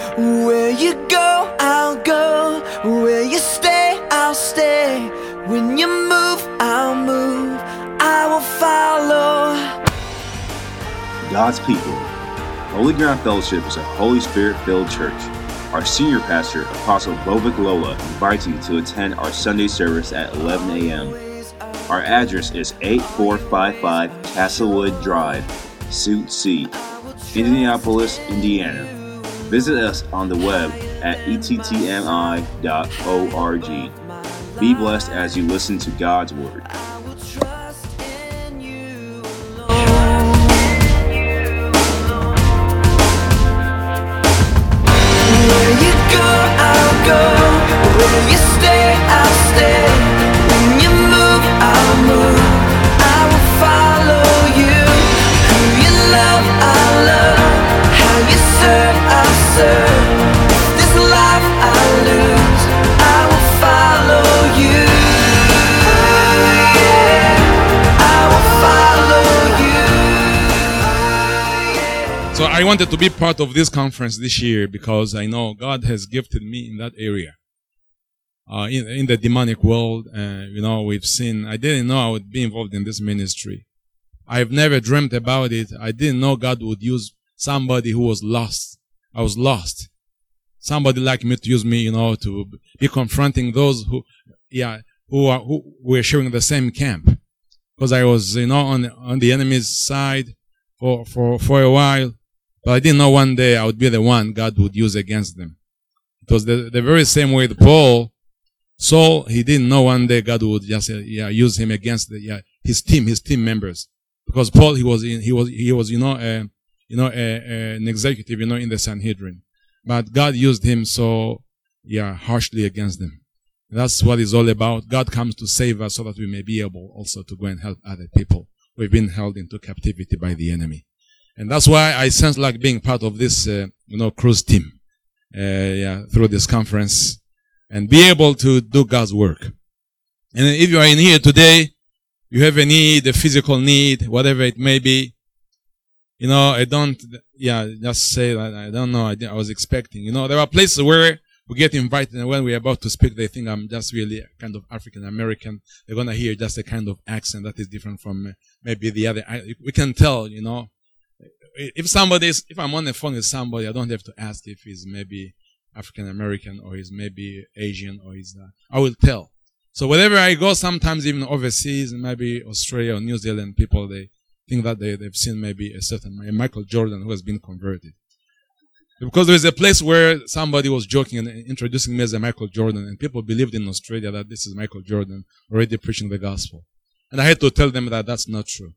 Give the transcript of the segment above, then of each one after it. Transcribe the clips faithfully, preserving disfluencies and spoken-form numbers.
Where you go, I'll go. Where you stay, I'll stay. When you move, I'll move. I will follow. God's people. Holy Ground Fellowship is a Holy Spirit-filled church. Our senior pastor, Apostle Bovik Lola, invites you to attend our Sunday service at eleven a.m. Our address is eighty-four fifty-five Castlewood Drive, Suite C, Indianapolis, Indiana. Visit us on the web at e t t m i dot org. Be blessed as you listen to God's Word. Where you go, I'll go. Where you stay, I'll stay. When you move, I'll move. I will follow you. Who you love, I'll love. How you serve, I'll serve. This life I lose, I will follow you. Yeah, I will follow you. Yeah. So I wanted to be part of this conference this year because I know God has gifted me in that area. Uh, in, in the demonic world, uh, you know, we've seen, I didn't know I would be involved in this ministry. I've never dreamt about it. I didn't know God would use somebody who was lost. I was lost. Somebody like me to use me, you know, to be confronting those who, yeah, who are, who were sharing the same camp. Because I was, you know, on, on the enemy's side for, for, for a while. But I didn't know one day I would be the one God would use against them. It was the, the very same way that Paul, Saul, he didn't know one day God would just, uh, yeah, use him against the, yeah, his team, his team members. Because Paul, he was in, he was, he was, you know, uh, you know, uh, uh, an executive, you know, in the Sanhedrin. But God used him so, yeah, harshly against them. That's what it's all about. God comes to save us so that we may be able also to go and help other people. We've been held into captivity by the enemy. And that's why I sense like being part of this, uh, you know, cruise team, uh, yeah, through this conference and be able to do God's work. And if you are in here today, you have a need, a physical need, whatever it may be, you know, I don't, yeah, just say that, I don't know, I, I was expecting, you know, there are places where we get invited and when we're about to speak, they think I'm just really kind of African American. They're going to hear just a kind of accent that is different from maybe the other. We can tell, you know, if somebody is, if I'm on the phone with somebody, I don't have to ask if he's maybe African American or he's maybe Asian or he's, uh, I will tell. So wherever I go, sometimes even overseas, maybe Australia or New Zealand, people, they think that they, they've seen maybe a certain Michael Jordan who has been converted. Because there is a place where somebody was joking and introducing me as a Michael Jordan, and people believed in Australia that this is Michael Jordan already preaching the gospel. And I had to tell them that that's not true.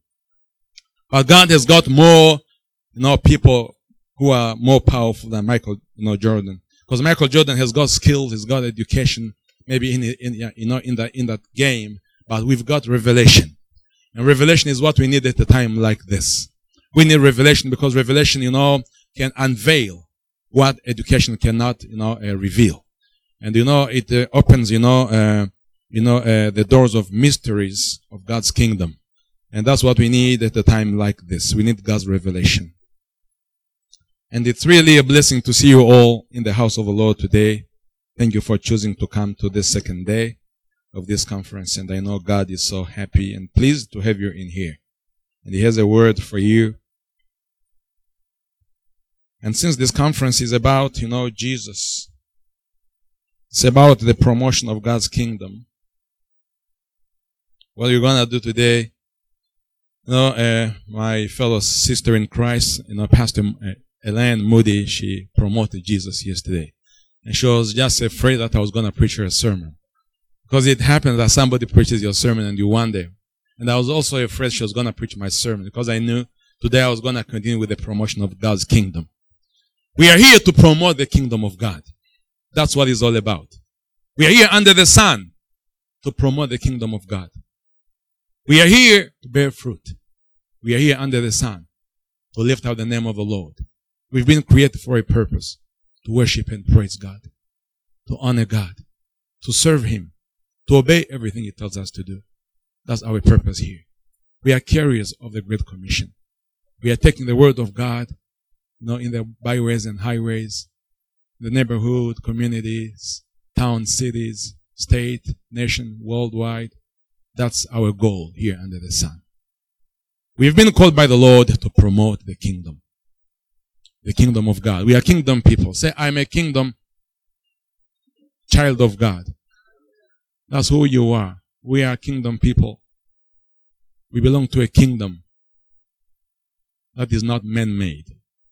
But God has got more, you know, people who are more powerful than Michael, you know, Jordan. Because Michael Jordan has got skills, he's got education, maybe in, in, you know, in that, in that game, but we've got revelation. And revelation is what we need at a time like this. We need revelation because revelation, you know, can unveil what education cannot, you know, uh, reveal. And, you know, it uh, opens, you know, uh, you know, uh, the doors of mysteries of God's kingdom. And that's what we need at a time like this. We need God's revelation. And it's really a blessing to see you all in the house of the Lord today. Thank you for choosing to come to this second day of this conference. And I know God is so happy and pleased to have you in here. And He has a word for you. And since this conference is about, you know, Jesus, it's about the promotion of God's kingdom. What you're going to do today, you know, uh, my fellow sister in Christ, you know, Pastor uh, Elaine Moody, she promoted Jesus yesterday. And she was just afraid that I was going to preach her a sermon. Because it happens that somebody preaches your sermon and you wonder. And I was also afraid she was going to preach my sermon because I knew today I was going to continue with the promotion of God's kingdom. We are here to promote the kingdom of God. That's what it's all about. We are here under the sun to promote the kingdom of God. We are here to bear fruit. We are here under the sun to lift out the name of the Lord. We've been created for a purpose, to worship and praise God, to honor God, to serve Him, to obey everything He tells us to do. That's our purpose here. We are carriers of the Great Commission. We are taking the word of God, you know, in the byways and highways, the neighborhood, communities, towns, cities, state, nation, worldwide. That's our goal here under the sun. We've been called by the Lord to promote the kingdom. The kingdom of God. We are kingdom people. Say, I'm a kingdom child of God. That's who you are. We are kingdom people. We belong to a kingdom that is not man-made.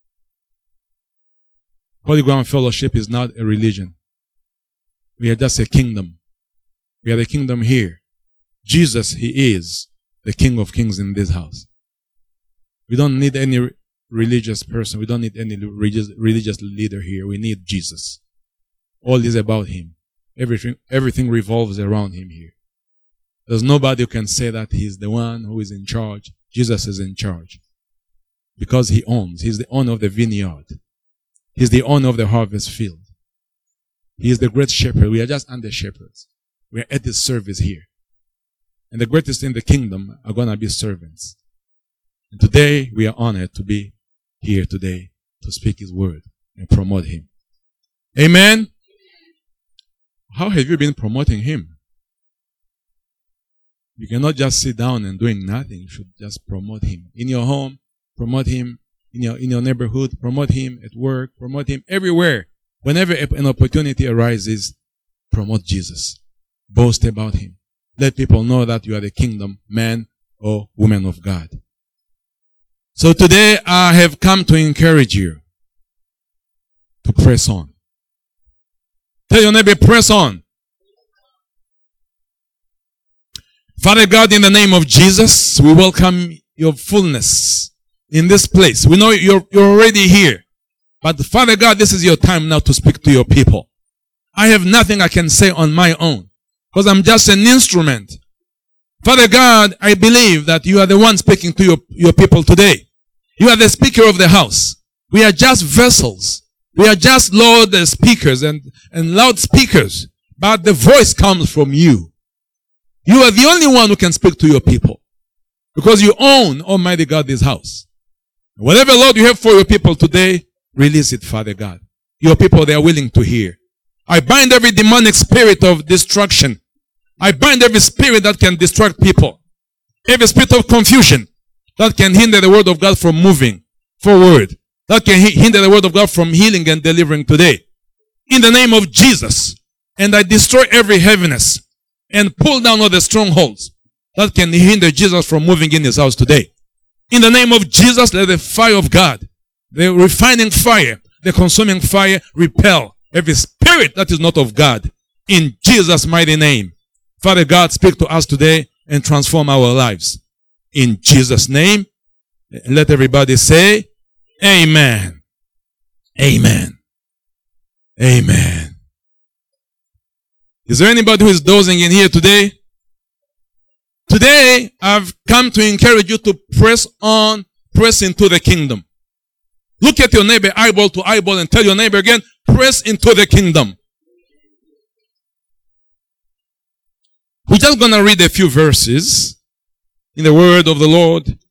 Holy Ground Fellowship is not a religion. We are just a kingdom. We are the kingdom here. Jesus, He is the King of Kings in this house. We don't need any religious person. We don't need any religious, religious leader here. We need Jesus. All is about Him. Everything, everything revolves around Him here. There's nobody who can say that He's the one who is in charge. Jesus is in charge. Because He owns. He's the owner of the vineyard. He's the owner of the harvest field. He is the great shepherd. We are just under shepherds. We are at His service here. And the greatest in the kingdom are going to be servants. And today, we are honored to be here today to speak His word and promote Him. Amen? How have you been promoting Him? You cannot just sit down and doing nothing. You should just promote Him. In your home, promote Him. In your, in your neighborhood, promote Him. At work, promote Him. Everywhere. Whenever an opportunity arises, promote Jesus. Boast about Him. Let people know that you are the kingdom man or woman of God. So today I have come to encourage you to press on. Tell your neighbor, press on. Father God, in the name of Jesus, we welcome your fullness in this place. We know you're, you're already here. But Father God, this is your time now to speak to your people. I have nothing I can say on my own because I'm just an instrument. Father God, I believe that you are the one speaking to your, your people today. You are the speaker of the house. We are just vessels. We are just, Lord, the speakers and, and loudspeakers. But the voice comes from you. You are the only one who can speak to your people. Because you own, Almighty God, this house. Whatever, Lord, you have for your people today, release it, Father God. Your people, they are willing to hear. I bind every demonic spirit of destruction. I bind every spirit that can distract people. Every spirit of confusion that can hinder the word of God from moving forward. That can hinder the word of God from healing and delivering today. In the name of Jesus. And I destroy every heaviness and pull down all the strongholds that can hinder Jesus from moving in His house today. In the name of Jesus, let the fire of God, the refining fire, the consuming fire, repel every spirit that is not of God. In Jesus' mighty name. Father God, speak to us today and transform our lives. In Jesus' name. Let everybody say, Amen. Amen. Amen. Is there anybody who is dozing in here today? Today, I've come to encourage you to press on, press into the kingdom. Look at your neighbor eyeball to eyeball and tell your neighbor again, press into the kingdom. We're just going to read a few verses in the word of the Lord. A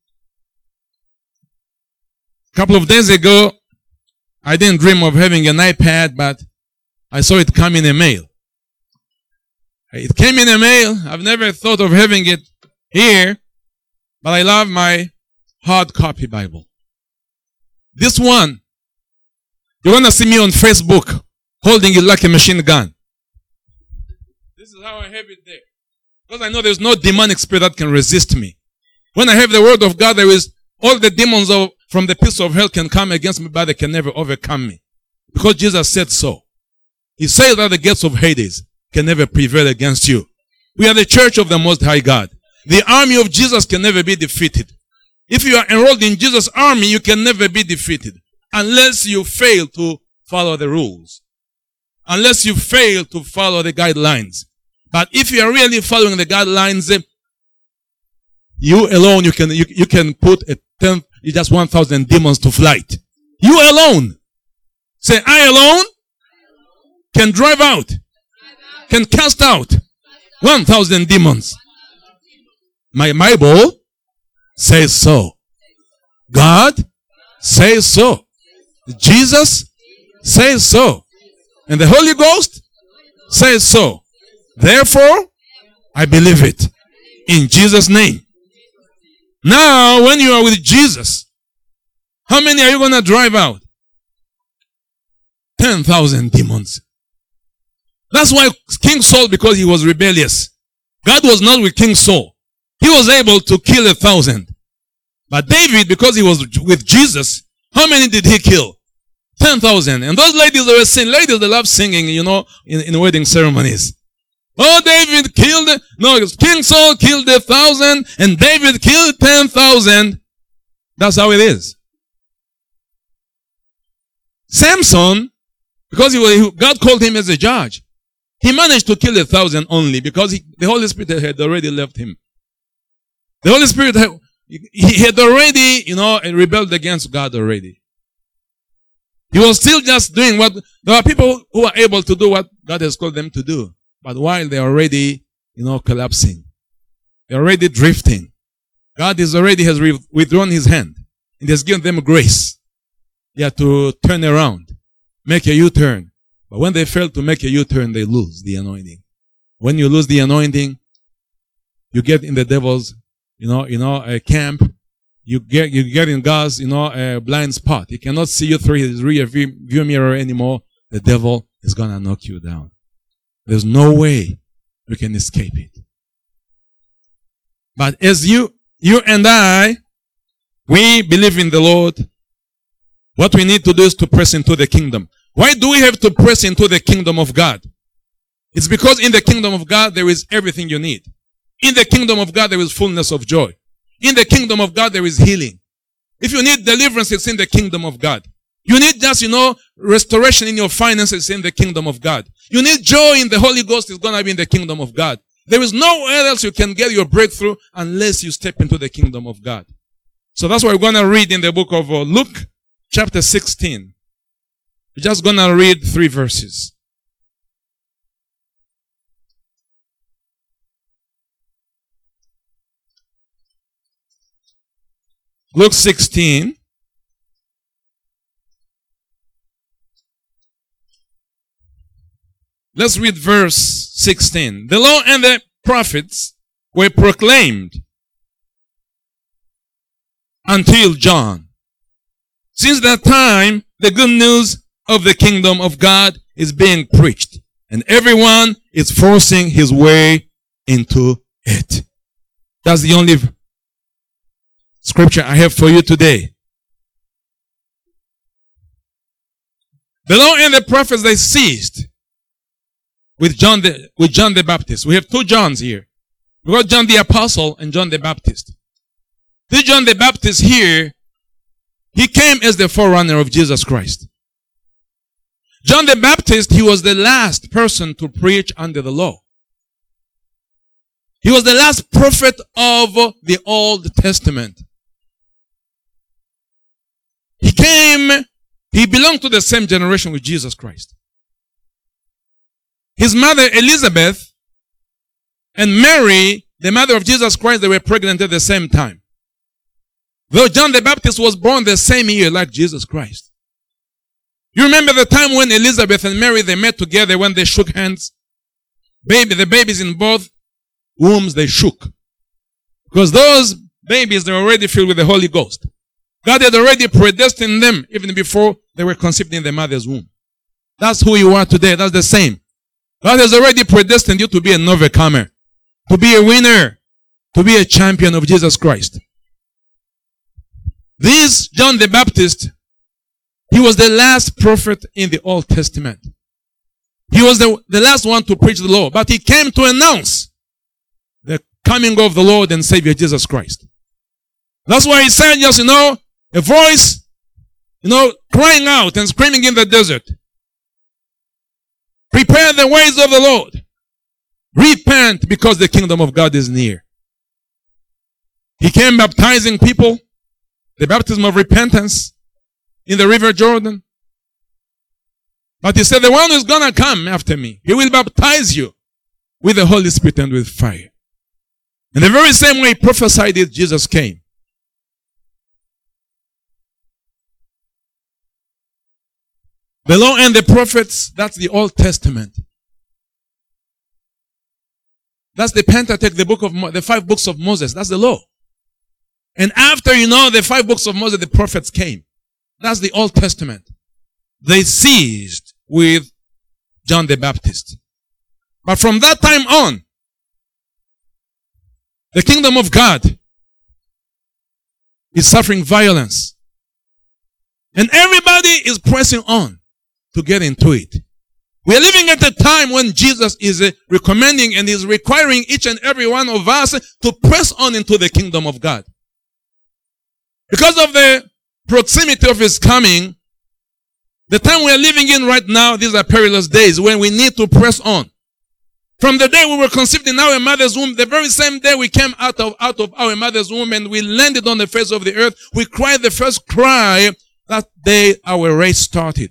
couple of days ago, I didn't dream of having an iPad, but I saw it come in a mail. It came in a mail. I've never thought of having it here, but I love my hard copy Bible. This one, you're going to see me on Facebook holding it like a machine gun. This is how I have it there. Because I know there's no demonic spirit that can resist me. When I have the word of God, there is all the demons of, from the pits of hell can come against me, but they can never overcome me. Because Jesus said so. He said that the gates of Hades can never prevail against you. We are the church of the Most High God. The army of Jesus can never be defeated. If you are enrolled in Jesus' army, you can never be defeated. Unless you fail to follow the rules. Unless you fail to follow the guidelines. But if you are really following the guidelines, you alone, you can, you, you can put a ten, just one thousand demons to flight. You alone. Say, I alone can drive out, can cast out one thousand demons. My Bible says so. God says so. Jesus says so. And the Holy Ghost says so. Therefore, I believe it. In Jesus' name. Now, when you are with Jesus, how many are you going to drive out? ten thousand demons. That's why King Saul, because he was rebellious. God was not with King Saul. He was able to kill a thousand. But David, because he was with Jesus, how many did he kill? ten thousand. And those ladies that were singing, ladies that love singing, you know, in, in wedding ceremonies. Oh, David killed, no, King Saul killed a thousand and David killed ten thousand. That's how it is. Samson, because he was, God called him as a judge, he managed to kill a thousand only because he, the Holy Spirit had already left him. The Holy Spirit had, he had already, you know, rebelled against God already. He was still just doing what, there are people who are able to do what God has called them to do. But while they're already, you know, collapsing, they're already drifting. God is already has withdrawn his hand and has given them grace. Yeah, to turn around, make a U-turn. But when they fail to make a U-turn, they lose the anointing. When you lose the anointing, you get in the devil's, you know, you know, a camp. You get, you get in God's, you know, a blind spot. He cannot see you through his rear view mirror anymore. The devil is gonna knock you down. There's no way we can escape it. But as you, you and I, we believe in the Lord. What we need to do is to press into the kingdom. Why do we have to press into the kingdom of God? It's because in the kingdom of God, there is everything you need. In the kingdom of God, there is fullness of joy. In the kingdom of God, there is healing. If you need deliverance, it's in the kingdom of God. You need just, you know, restoration in your finances in the kingdom of God. You need joy in the Holy Ghost, it's going to be in the kingdom of God. There is nowhere else you can get your breakthrough unless you step into the kingdom of God. So that's what we're going to read in the book of uh, Luke, chapter sixteen. We're just going to read three verses. Luke sixteen. Let's read verse sixteen. The law and the prophets were proclaimed until John. Since that time, the good news of the kingdom of God is being preached, and everyone is forcing his way into it. That's the only scripture I have for you today. The law and the prophets, they ceased with John the, with John the Baptist. We have two Johns here. We got John the Apostle and John the Baptist. This John the Baptist here, he came as the forerunner of Jesus Christ. John the Baptist, he was the last person to preach under the law. He was the last prophet of the Old Testament. He came, he belonged to the same generation with Jesus Christ. His mother Elizabeth and Mary, the mother of Jesus Christ, they were pregnant at the same time. Though John the Baptist was born the same year like Jesus Christ. You remember the time when Elizabeth and Mary, they met together when they shook hands? Baby, the babies in both wombs, they shook. Because those babies, they were already filled with the Holy Ghost. God had already predestined them even before they were conceived in their mother's womb. That's who you are today. That's the same. God has already predestined you to be an overcomer, to be a winner, to be a champion of Jesus Christ. This John the Baptist, he was the last prophet in the Old Testament. He was the, the last one to preach the law, but he came to announce the coming of the Lord and Savior Jesus Christ. That's why he said, just, you know, a voice, you know, crying out and screaming in the desert. Prepare the ways of the Lord. Repent because the kingdom of God is near. He came baptizing people, the baptism of repentance in the river Jordan. But he said, the one who's going to come after me, he will baptize you with the Holy Spirit and with fire. In the very same way he prophesied it, Jesus came. The law and the prophets, that's the Old Testament. That's the Pentateuch, the book of Mo- the five books of Moses. That's the law. And after, you know, the five books of Moses, the prophets came. That's the Old Testament. They ceased with John the Baptist. But from that time on, the kingdom of God is suffering violence. And everybody is pressing on to get into it. We are living at a time when Jesus is uh, recommending and is requiring each and every one of us to press on into the kingdom of God. Because of the proximity of his coming, the time we are living in right now, these are perilous days when we need to press on. From the day we were conceived in our mother's womb, the very same day we came out of, out of our mother's womb and we landed on the face of the earth, we cried the first cry. That day our race started.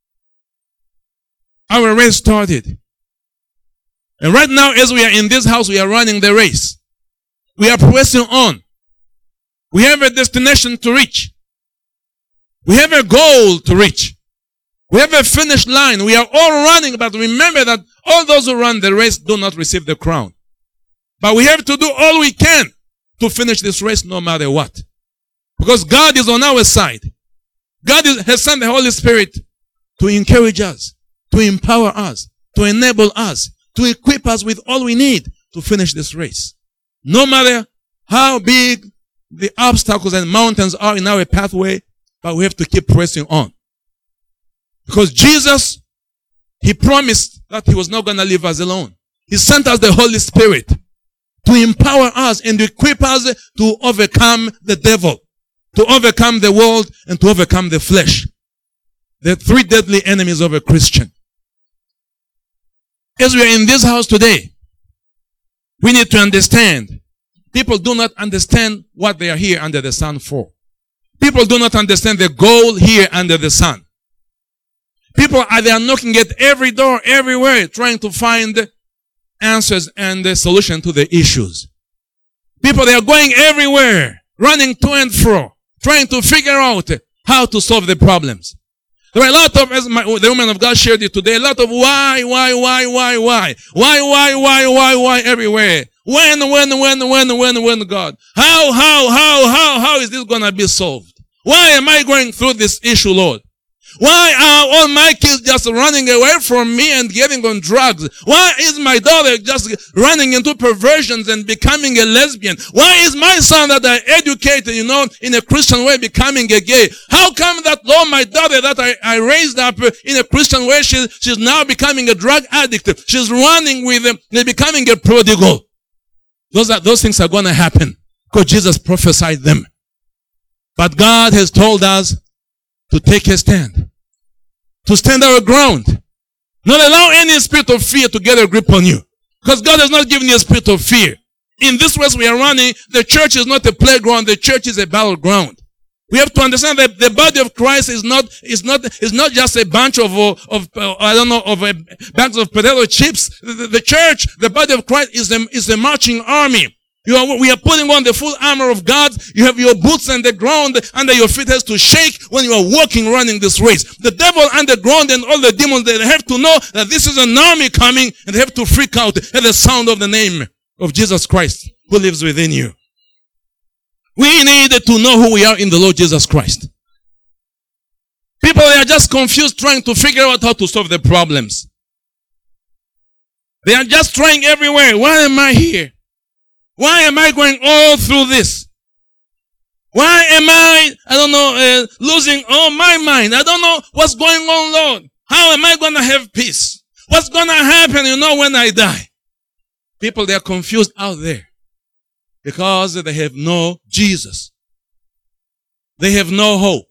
Our race started. And right now, as we are in this house, we are running the race. We are pressing on. We have a destination to reach. We have a goal to reach. We have a finish line. We are all running, but remember that all those who run the race do not receive the crown. But we have to do all we can to finish this race no matter what. Because God is on our side. God is, has sent the Holy Spirit to encourage us, to empower us, to enable us, to equip us with all we need to finish this race. No matter how big the obstacles and mountains are in our pathway, but we have to keep pressing on. Because Jesus, he promised that he was not going to leave us alone. He sent us the Holy Spirit to empower us and equip us to overcome the devil, to overcome the world, and to overcome the flesh. The three deadly enemies of a Christian. As we are in this house today, we need to understand. People do not understand what they are here under the sun for. People do not understand the goal here under the sun. People are they are knocking at every door, everywhere, trying to find answers and the solution to the issues. People, they are going everywhere, running to and fro, trying to figure out how to solve the problems. There are a lot of, as my, the woman of God shared it today, a lot of why, why, why, why, why, why, why, why, why, why, everywhere. When, when, when, when, when, when, God. How, how, how, how, how is this going to be solved? Why am I going through this issue, Lord? Why are all my kids just running away from me and getting on drugs? Why is my daughter just running into perversions and becoming a lesbian? Why is my son that I educated, you know, in a Christian way becoming a gay? How come that, Lord, my daughter that I, I raised up in a Christian way, she, she's now becoming a drug addict. She's running with them and becoming a prodigal. Those are, those things are going to happen because Jesus prophesied them. But God has told us to take a stand. To stand our ground. Not allow any spirit of fear to get a grip on you. Because God has not given you a spirit of fear. In this race we are running, the church is not a playground, the church is a battleground. We have to understand that the body of Christ is not, is not, is not just a bunch of, of, uh, I don't know, of uh, bags of potato chips. The, the, the church, the body of Christ is a, is a marching army. You are, we are putting on the full armor of God. You have your boots on the ground under your feet has to shake when you are walking, running this race. The devil underground and all the demons, they have to know that this is an army coming and they have to freak out at the sound of the name of Jesus Christ who lives within you. We need to know who we are in the Lord Jesus Christ. People, they are just confused trying to figure out how to solve their problems. They are just trying everywhere. Why am I here? Why am I going all through this? Why am I, I don't know, uh, losing all my mind? I don't know what's going on, Lord. How am I going to have peace? What's going to happen, you know, when I die? People, they are confused out there because they have no Jesus. They have no hope.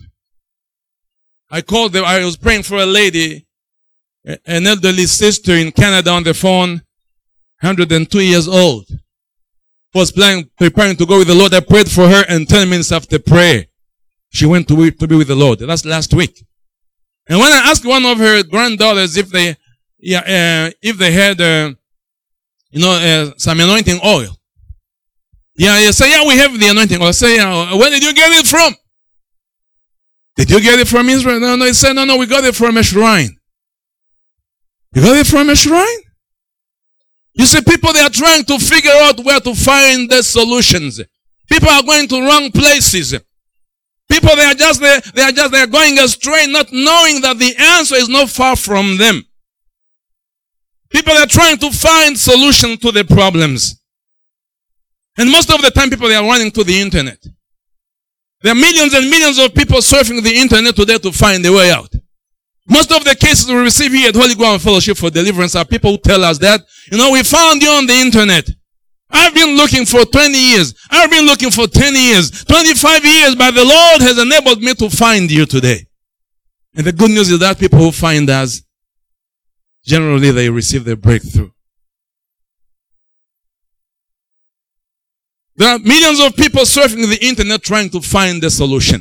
I called them, I was praying for a lady, an elderly sister in Canada on the phone, one hundred two years old. Was planning, preparing to go with the Lord. I prayed for her, and ten minutes after prayer, she went to be, to be with the Lord. That's last week. And when I asked one of her granddaughters if they, yeah, uh, if they had, uh, you know, uh, some anointing oil. Yeah, yeah, say, yeah, we have the anointing oil. I say, yeah, where did you get it from? Did you get it from Israel? No, no. He said, no, no, we got it from a shrine. You got it from a shrine? You see, people, they are trying to figure out where to find the solutions. People are going to wrong places. People, they are just there, they are just, they are going astray, not knowing that the answer is not far from them. People are trying to find solutions to the problems. And most of the time, people, they are running to the internet. There are millions and millions of people surfing the internet today to find a way out. Most of the cases we receive here at Holy Ground Fellowship for Deliverance are people who tell us that, you know, we found you on the internet. I've been looking for twenty years. I've been looking for ten years, twenty-five years, but the Lord has enabled me to find you today. And the good news is that people who find us, generally they receive their breakthrough. There are millions of people surfing the internet trying to find the solution.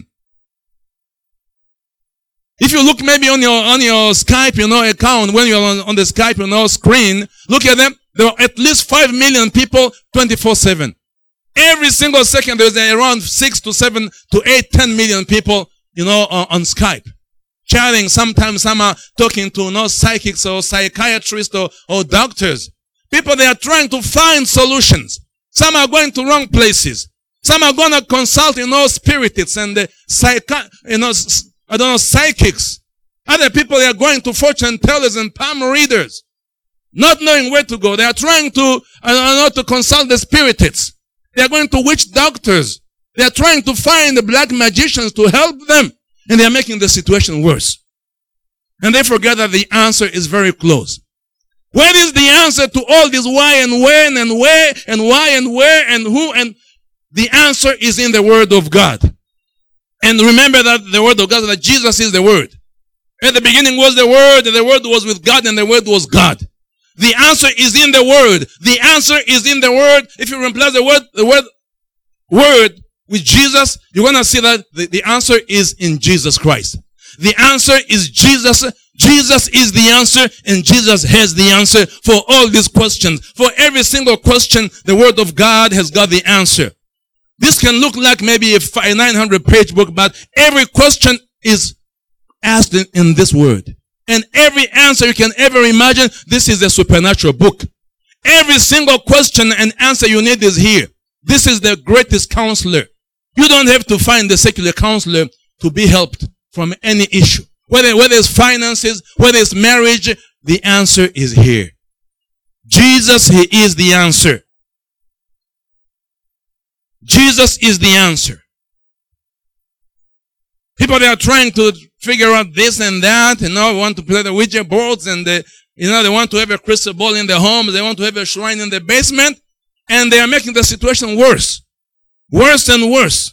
If you look maybe on your on your Skype, you know, account, when you're on, on the Skype, you know, screen, look at them. There are at least five million people twenty-four seven. Every single second there's around six to seven to eight, ten million people, you know, on, on Skype. Chatting, sometimes some are talking to, you know, psychics or psychiatrists or, or doctors. People, they are trying to find solutions. Some are going to wrong places. Some are going to consult, you know, spiritists and the psych, you know, I don't know, psychics. Other people, they are going to fortune tellers and palm readers, not knowing where to go. They are trying to, I don't know, to consult the spiritists. They are going to witch doctors. They are trying to find the black magicians to help them. And they are making the situation worse. And they forget that the answer is very close. Where is the answer to all this why and when and where and why and where and who? And the answer is in the Word of God. And remember that the Word of God, that Jesus is the Word. At the beginning was the Word, and the Word was with God, and the Word was God. The answer is in the Word. The answer is in the Word. If you replace the word, the word, word with Jesus, you're going to see that the, the answer is in Jesus Christ. The answer is Jesus. Jesus is the answer, and Jesus has the answer for all these questions. For every single question, the Word of God has got the answer. This can look like maybe a nine hundred page book, but every question is asked in, in this Word. And every answer you can ever imagine, this is a supernatural book. Every single question and answer you need is here. This is the greatest counselor. You don't have to find the secular counselor to be helped from any issue. Whether, whether it's finances, whether it's marriage, the answer is here. Jesus, He is the answer. Jesus is the answer. People, they are trying to figure out this and that, you know, want to play the Ouija boards, and they, you know, they want to have a crystal ball in their homes, they want to have a shrine in the basement, and they are making the situation worse. Worse and worse.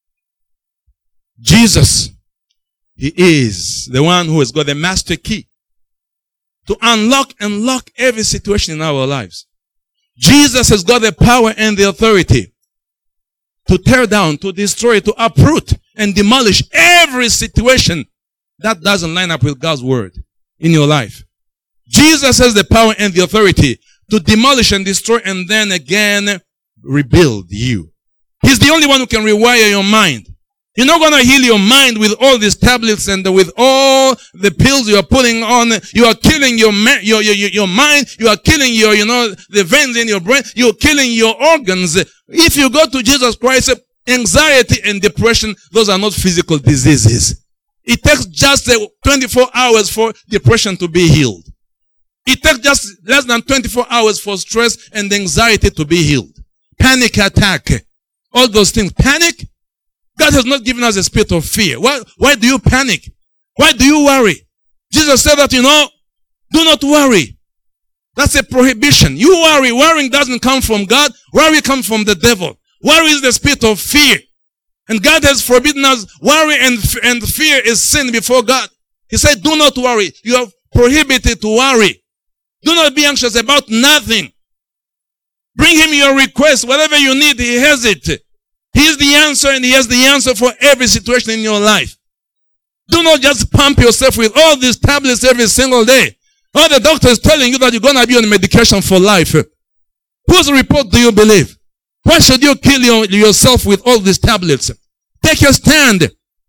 Jesus, He is the one who has got the master key to unlock and lock every situation in our lives. Jesus has got the power and the authority to tear down, to destroy, to uproot and demolish every situation that doesn't line up with God's word in your life. Jesus has the power and the authority to demolish and destroy and then again rebuild you. He's the only one who can rewire your mind. You're not going to heal your mind with all these tablets and with all the pills you are putting on. You are killing your, your, your, your mind. You are killing your, you know, the veins in your brain. You're killing your organs. If you go to Jesus Christ, anxiety and depression, those are not physical diseases. It takes just twenty-four hours for depression to be healed. It takes just less than twenty-four hours for stress and anxiety to be healed. Panic attack. All those things. Panic? God has not given us a spirit of fear. Why, why do you panic? Why do you worry? Jesus said that, you know, do not worry. That's a prohibition. You worry. Worrying doesn't come from God. Worry comes from the devil. Worry is the spirit of fear. And God has forbidden us. Worry and, and fear is sin before God. He said, do not worry. You are prohibited to worry. Do not be anxious about nothing. Bring Him your request. Whatever you need, He has it. He is the answer, and He has the answer for every situation in your life. Do not just pump yourself with all these tablets every single day. All the doctor is telling you that you're going to be on medication for life. Whose report do you believe? Why should you kill your, yourself with all these tablets? Take your stand.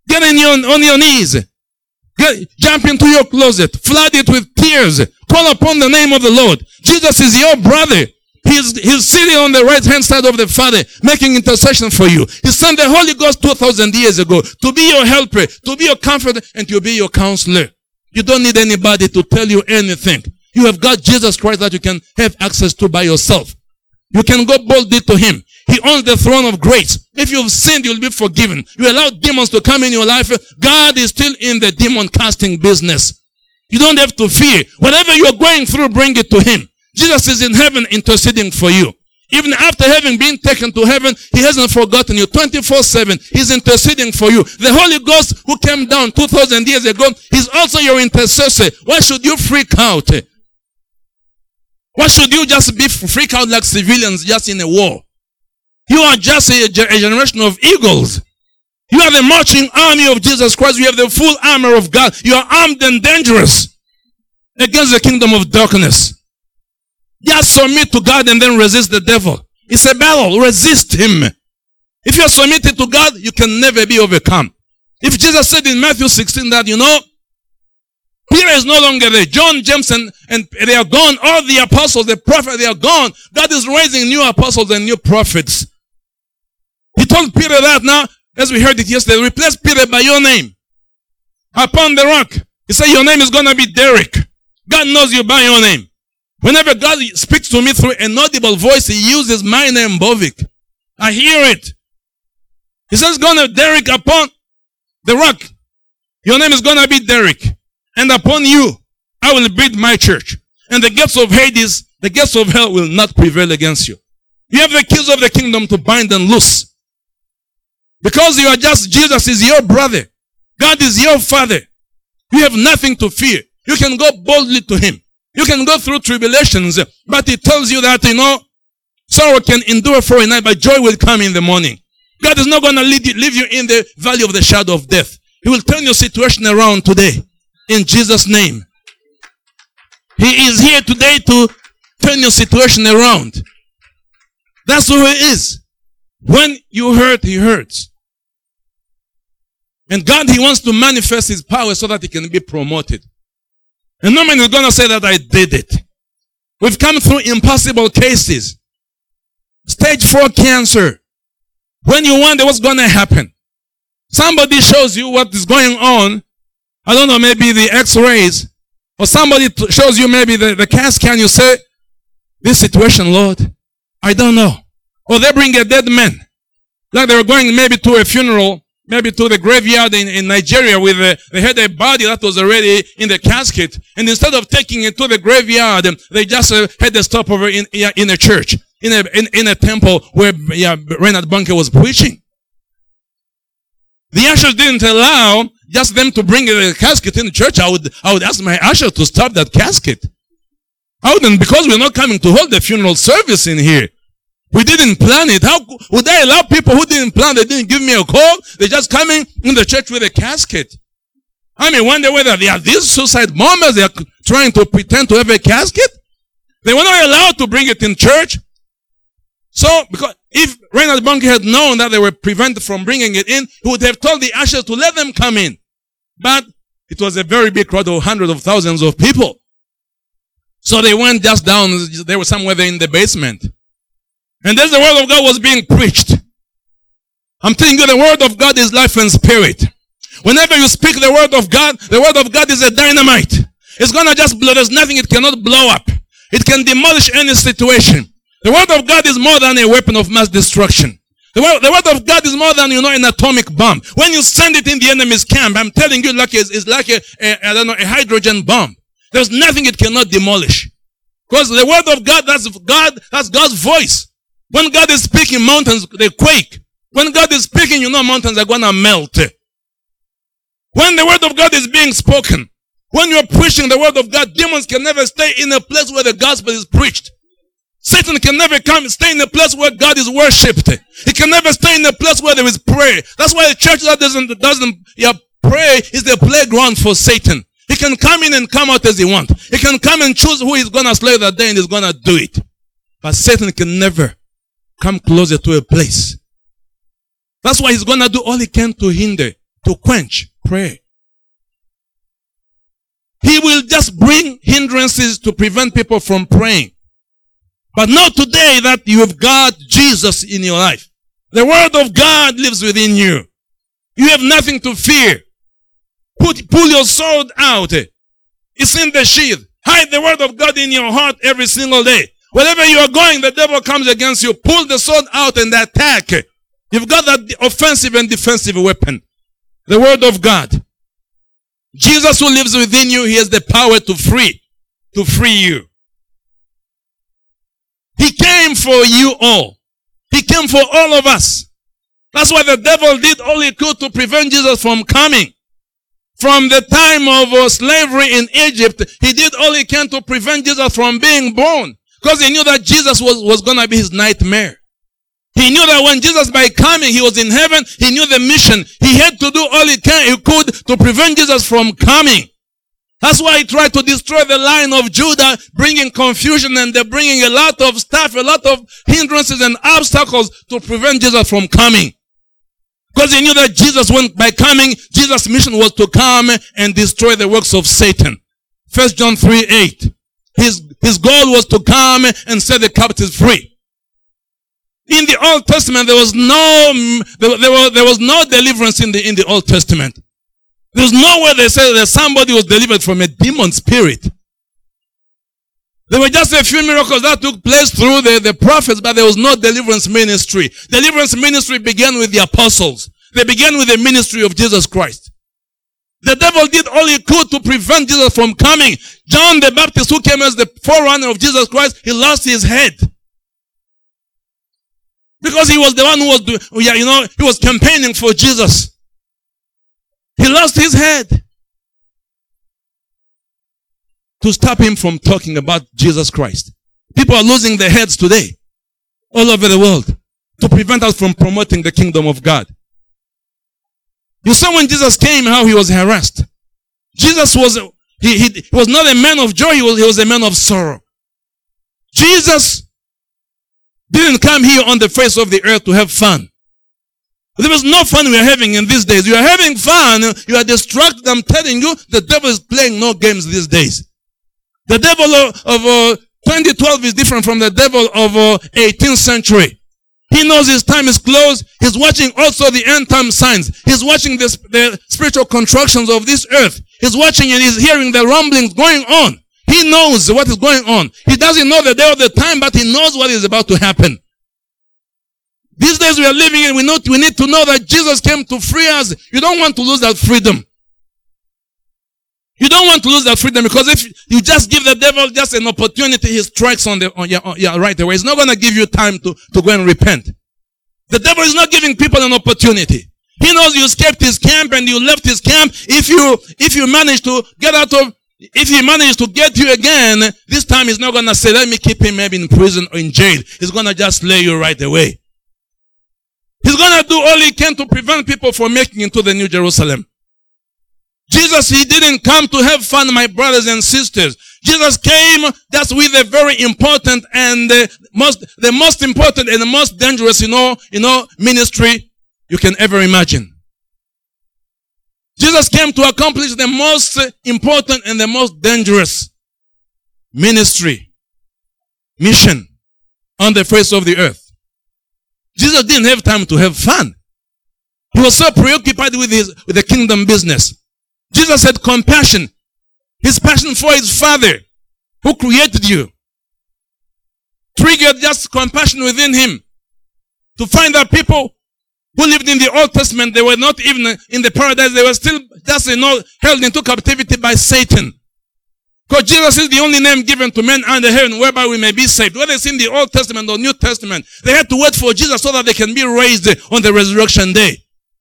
Get in your, on your knees. Get, jump into your closet. Flood it with tears. Call upon the name of the Lord. Jesus is your brother. He's, he's sitting on the right hand side of the Father, making intercession for you. He sent the Holy Ghost two thousand years ago to be your helper, to be your comforter, and to be your counselor. You don't need anybody to tell you anything. You have got Jesus Christ that you can have access to by yourself. You can go boldly to Him. He owns the throne of grace. If you've sinned, you'll be forgiven. You allow demons to come in your life. God is still in the demon casting business. You don't have to fear. Whatever you're going through, bring it to Him. Jesus is in heaven interceding for you. Even after having been taken to heaven, He hasn't forgotten you. twenty-four seven, He's interceding for you. The Holy Ghost who came down two thousand years ago, He's also your intercessor. Why should you freak out? Why should you just be freak out like civilians just in a war? You are just a, a generation of eagles. You are the marching army of Jesus Christ. You have the full armor of God. You are armed and dangerous against the kingdom of darkness. Just submit to God and then resist the devil. It's a battle. Resist him. If you're submitted to God, you can never be overcome. If Jesus said in Matthew sixteen that, you know, Peter is no longer there. John, James, and, and they are gone. All the apostles, the prophets, they are gone. God is raising new apostles and new prophets. He told Peter that now, as we heard it yesterday, replace Peter by your name. Upon the rock. He said your name is going to be Derek. God knows you by your name. Whenever God speaks to me through an audible voice, He uses my name, Bovik. I hear it. He says, gonna Derek upon the rock. Your name is gonna be Derek. And upon you, I will build my church. And the gates of Hades, the gates of hell will not prevail against you. You have the keys of the kingdom to bind and loose. Because you are just, Jesus is your brother. God is your father. You have nothing to fear. You can go boldly to Him. You can go through tribulations, but He tells you that, you know, sorrow can endure for a night, but joy will come in the morning. God is not going to leave you, leave you in the valley of the shadow of death. He will turn your situation around today. In Jesus' name. He is here today to turn your situation around. That's who He is. When you hurt, He hurts. And God, He wants to manifest His power so that He can be promoted. And no man is going to say that I did it. We've come through impossible cases. Stage four cancer. When you wonder what's going to happen, somebody shows you what is going on. I don't know, maybe the x-rays. Or somebody t- shows you maybe the, the CAT scan. You say, this situation, Lord, I don't know. Or they bring a dead man. Like they were going maybe to a funeral. Maybe to the graveyard in, in Nigeria with a, they had a body that was already in the casket. And instead of taking it to the graveyard, they just uh, had a stopover in, in a church, in a, in, in a temple where yeah, Reinhard Bonnke was preaching. The ushers didn't allow just them to bring a casket in the church. I would, I would ask my usher to stop that casket. I wouldn't, because we're not coming to hold the funeral service in here. We didn't plan it. How would I allow people who didn't plan? They didn't give me a call. They just coming in the church with a casket. I mean, wonder whether they are these suicide bombers. They are trying to pretend to have a casket. They were not allowed to bring it in church. So, because if Reinhard Bonnke had known that they were prevented from bringing it in, he would have told the ushers to let them come in. But it was a very big crowd of hundreds of thousands of people. So they went just down. They were somewhere there in the basement. And there's the word of God was being preached. I'm telling you, the word of God is life and spirit. Whenever you speak the word of God, the word of God is a dynamite. It's gonna just blow. There's nothing it cannot blow up. It can demolish any situation. The word of God is more than a weapon of mass destruction. The word, the word of God is more than, you know, an atomic bomb. When you send it in the enemy's camp, I'm telling you, like it's, it's like a, a, I don't know, a hydrogen bomb. There's nothing it cannot demolish. Because the word of God, that's God, that's God's voice. When God is speaking, mountains, they quake. When God is speaking, you know mountains are going to melt. When the word of God is being spoken, when you're preaching the word of God, demons can never stay in a place where the gospel is preached. Satan can never come stay in a place where God is worshipped. He can never stay in a place where there is prayer. That's why a church that doesn't, doesn't yeah, pray is the playground for Satan. He can come in and come out as he wants. He can come and choose who he's going to slay that day and he's going to do it. But Satan can never come closer to a place. That's why he's going to do all he can to hinder, to quench, pray. He will just bring hindrances to prevent people from praying. But not today that you have got Jesus in your life. The word of God lives within you. You have nothing to fear. Put, pull your sword out. It's in the sheath. Hide the word of God in your heart every single day. Wherever you are going, the devil comes against you. Pull the sword out and attack. You've got that offensive and defensive weapon. The word of God. Jesus who lives within you, he has the power to free, to free you. He came for you all. He came for all of us. That's why the devil did all he could to prevent Jesus from coming. From the time of uh, slavery in Egypt, he did all he can to prevent Jesus from being born. Because he knew that Jesus was, was going to be his nightmare. He knew that when Jesus, by coming, he was in heaven. He knew the mission. He had to do all he, can, he could to prevent Jesus from coming. That's why he tried to destroy the line of Judah, bringing confusion, and they're bringing a lot of stuff, a lot of hindrances and obstacles to prevent Jesus from coming. Because he knew that Jesus, when by coming, Jesus' mission was to come and destroy the works of Satan. First John three eight. His, his goal was to come and set the captives free. In the Old Testament, there was no, there, there, was, there was no deliverance in the, in the Old Testament. There was nowhere they said that somebody was delivered from a demon spirit. There were just a few miracles that took place through the, the prophets, but there was no deliverance ministry. Deliverance ministry began with the apostles. They began with the ministry of Jesus Christ. The devil did all he could to prevent Jesus from coming. John the Baptist, who came as the forerunner of Jesus Christ, he lost his head. Because he was the one who was doing, yeah, you know, he was campaigning for Jesus. He lost his head to stop him from talking about Jesus Christ. People are losing their heads today all over the world to prevent us from promoting the kingdom of God. You saw when Jesus came how he was harassed. Jesus was, he, he, he was not a man of joy, he was, he was a man of sorrow. Jesus didn't come here on the face of the earth to have fun. There was no fun we are having in these days. You are having fun, you are distracted. I'm telling you, the devil is playing no games these days. The devil of, of uh, twenty twelve is different from the devil of uh, eighteenth century. He knows his time is close. He's watching also the end time signs. He's watching the, the spiritual contractions of this earth. He's watching and he's hearing the rumblings going on. He knows what is going on. He doesn't know the day or the time, but he knows what is about to happen. These days we are living in, we, know, we need to know that Jesus came to free us. You don't want to lose that freedom. You don't want to lose that freedom, because if you just give the devil just an opportunity, he strikes on the on your, on your right away. He's not going to give you time to, to go and repent. The devil is not giving people an opportunity. He knows you escaped his camp and you left his camp. If you if you manage to get out of, if he manages to get you again, this time he's not going to say, let me keep him maybe in prison or in jail. He's going to just lay you right away. He's going to do all he can to prevent people from making it to the New Jerusalem. Jesus, he didn't come to have fun, my brothers and sisters. Jesus came just with a very important and the most, the most important and the most dangerous, you know, you know, ministry you can ever imagine. Jesus came to accomplish the most important and the most dangerous ministry, mission on the face of the earth. Jesus didn't have time to have fun. He was so preoccupied with his, with the kingdom business. Jesus had compassion. His passion for his Father who created you triggered just compassion within him to find that people who lived in the Old Testament, they were not even in the paradise. They were still just, you know, held into captivity by Satan. Because Jesus is the only name given to men under heaven whereby we may be saved. Whether it's in the Old Testament or New Testament, they had to wait for Jesus so that they can be raised on the resurrection day.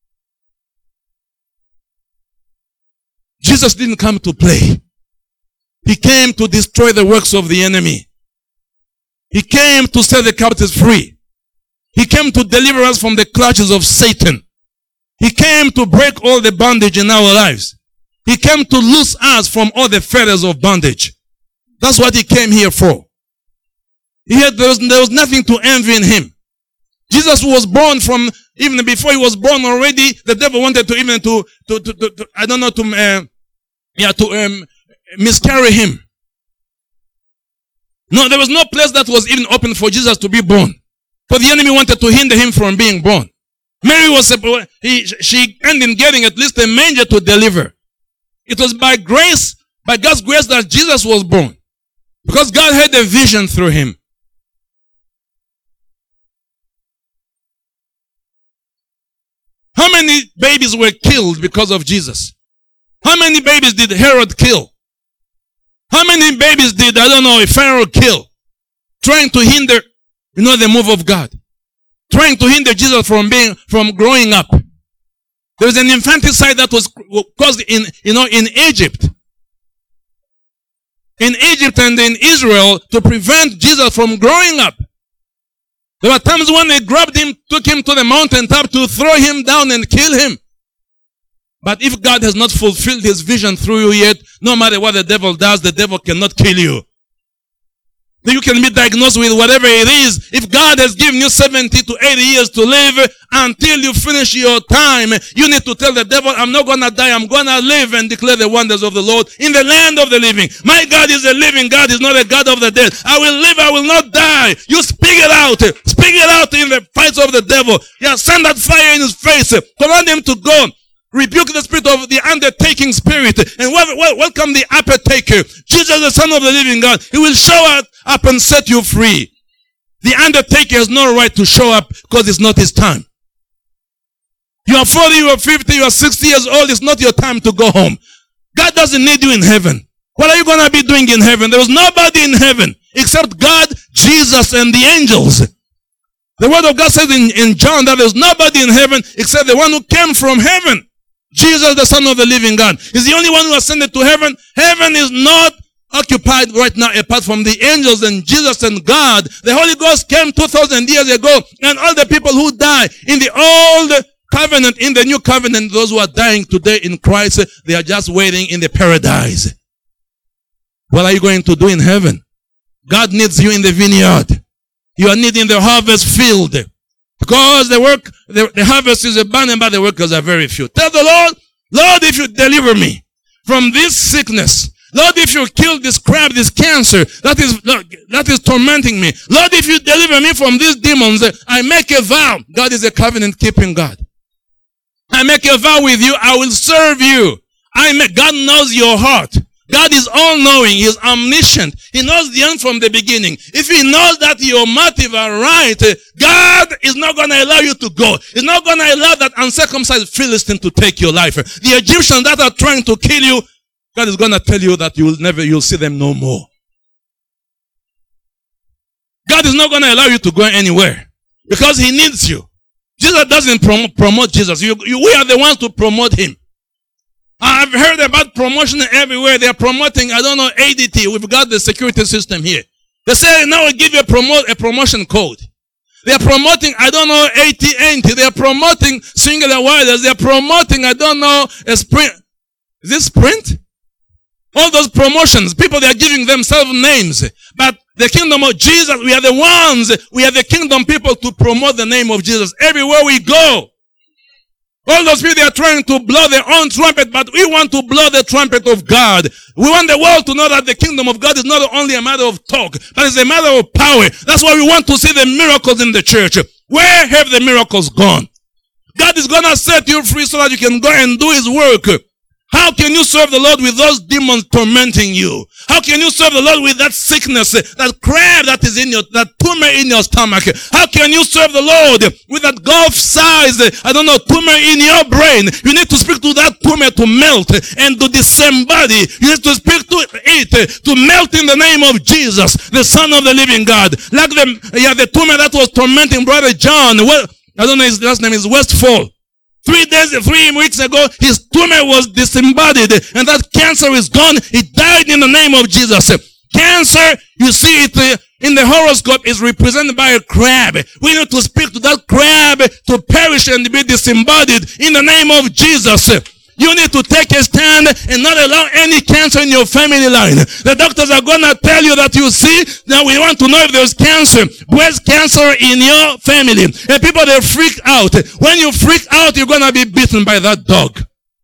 Jesus didn't come to play. He came to destroy the works of the enemy. He came to set the captives free. He came to deliver us from the clutches of Satan. He came to break all the bondage in our lives. He came to loose us from all the fetters of bondage. That's what he came here for. He had, there was, there was nothing to envy in him. Jesus was born from even before he was born already, the devil wanted to even to, to, to, to, to I don't know, to, uh, yeah, to um, miscarry him. No, there was no place that was even open for Jesus to be born. But the enemy wanted to hinder him from being born. Mary was, he, she ended up getting at least a manger to deliver. It was by grace, by God's grace that Jesus was born. Because God had a vision through him. How many babies were killed because of Jesus? How many babies did Herod kill? How many babies did, I don't know, Pharaoh kill? Trying to hinder, you know, the move of God. Trying to hinder Jesus from being, from growing up. There was an infanticide that was caused in, you know, in Egypt. In Egypt and in Israel to prevent Jesus from growing up. There were times when they grabbed him, took him to the mountaintop to throw him down and kill him. But if God has not fulfilled his vision through you yet, no matter what the devil does, the devil cannot kill you. You can be diagnosed with whatever it is. If God has given you seventy to eighty years to live until you finish your time, you need to tell the devil, I'm not going to die, I'm going to live and declare the wonders of the Lord in the land of the living. My God is a living God, he's not a God of the dead. I will live, I will not die. You speak it out. Speak it out in the fights of the devil. Yeah, send that fire in his face. Command him to go. Rebuke the spirit of the undertaking spirit and wel- wel- welcome the undertaker. Jesus, the Son of the living God. He will show up and set you free. The undertaker has no right to show up because it's not his time. You are forty, you are fifty, you are sixty years old. It's not your time to go home. God doesn't need you in heaven. What are you going to be doing in heaven? There is nobody in heaven except God, Jesus, and the angels. The word of God says in, in John that there is nobody in heaven except the one who came from heaven. Jesus, the Son of the living God, is the only one who ascended to heaven. Heaven is not occupied right now apart from the angels and Jesus and God. The Holy Ghost came two thousand years ago, and all the people who die in the old covenant, in the new covenant, those who are dying today in Christ, they are just waiting in the paradise. What are you going to do in heaven? God needs you in the vineyard. You are needed in the harvest field. Because the work, the, the harvest is abundant, but the workers are very few. Tell the Lord, Lord, if you deliver me from this sickness, Lord, if you kill this crab, this cancer, that is, that is tormenting me. Lord, if you deliver me from these demons, I make a vow. God is a covenant keeping God. I make a vow with you, I will serve you. I make, God knows your heart. God is all-knowing. He is omniscient. He knows the end from the beginning. If he knows that your motive are right, God is not going to allow you to go. He's not going to allow that uncircumcised Philistine to take your life. The Egyptians that are trying to kill you, God is going to tell you that you will never, you'll see them no more. God is not going to allow you to go anywhere because he needs you. Jesus doesn't prom- promote Jesus. You, you, we are the ones to promote him. I've heard about promotion everywhere. They're promoting, I don't know, A D T. We've got the security system here. They say, now we give you a, promote, a promotion code. They're promoting, I don't know, A T and T. They're promoting singular wireless. They're promoting, I don't know, a Sprint. Is this Sprint? All those promotions, people, they are giving themselves names. But the kingdom of Jesus, we are the ones, we are the kingdom people to promote the name of Jesus everywhere we go. All those people, they are trying to blow their own trumpet, but we want to blow the trumpet of God. We want the world to know that the kingdom of God is not only a matter of talk, but it's a matter of power. That's why we want to see the miracles in the church. Where have the miracles gone? God is going to set you free so that you can go and do his work. How can you serve the Lord with those demons tormenting you? How can you serve the Lord with that sickness, that crab that is in your, that tumor in your stomach? How can you serve the Lord with that golf-sized, I don't know, tumor in your brain? You need to speak to that tumor to melt and to disembody. You need to speak to it to melt in the name of Jesus, the Son of the living God. Like the, yeah, the tumor that was tormenting Brother John. Well, I don't know, his last name is Westfall. Three days, three weeks ago, his tumor was disembodied and that cancer is gone. He died in the name of Jesus. Cancer, you see it in the horoscope, is represented by a crab. We need to speak to that crab to perish and be disembodied in the name of Jesus. You need to take a stand and not allow any cancer in your family line. The doctors are going to tell you that, you see, now we want to know if there's cancer, breast cancer in your family. And people, they freak out. When you freak out, you're going to be bitten by that dog.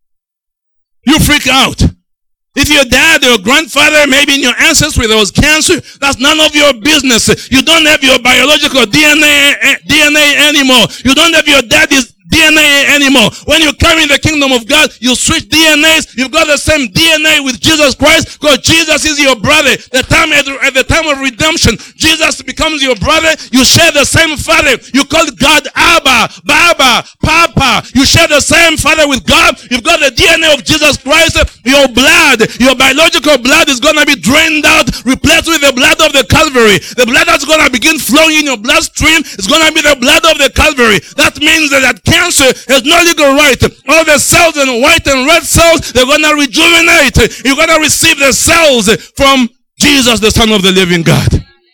You freak out. If your dad or your grandfather, maybe in your ancestry, there was cancer, that's none of your business. You don't have your biological D N A, D N A anymore. You don't have your daddy's D N A anymore. When you carry the kingdom of God, you switch D N As. You've got the same D N A with Jesus Christ, because Jesus is your brother. The time at, at the time of redemption, Jesus becomes your brother. You share the same father. You call God Abba, Baba, Papa. You share the same father with God. You've got the D N A of Jesus Christ. Your blood, your biological blood is going to be drained out, replaced with the blood of the Calvary. The blood that's going to begin flowing in your bloodstream is going to be the blood of the Calvary. That means that, that cancer has no legal right. All the cells and white and red cells, they're going to rejuvenate. You're going to receive the cells from Jesus, the Son of the living God.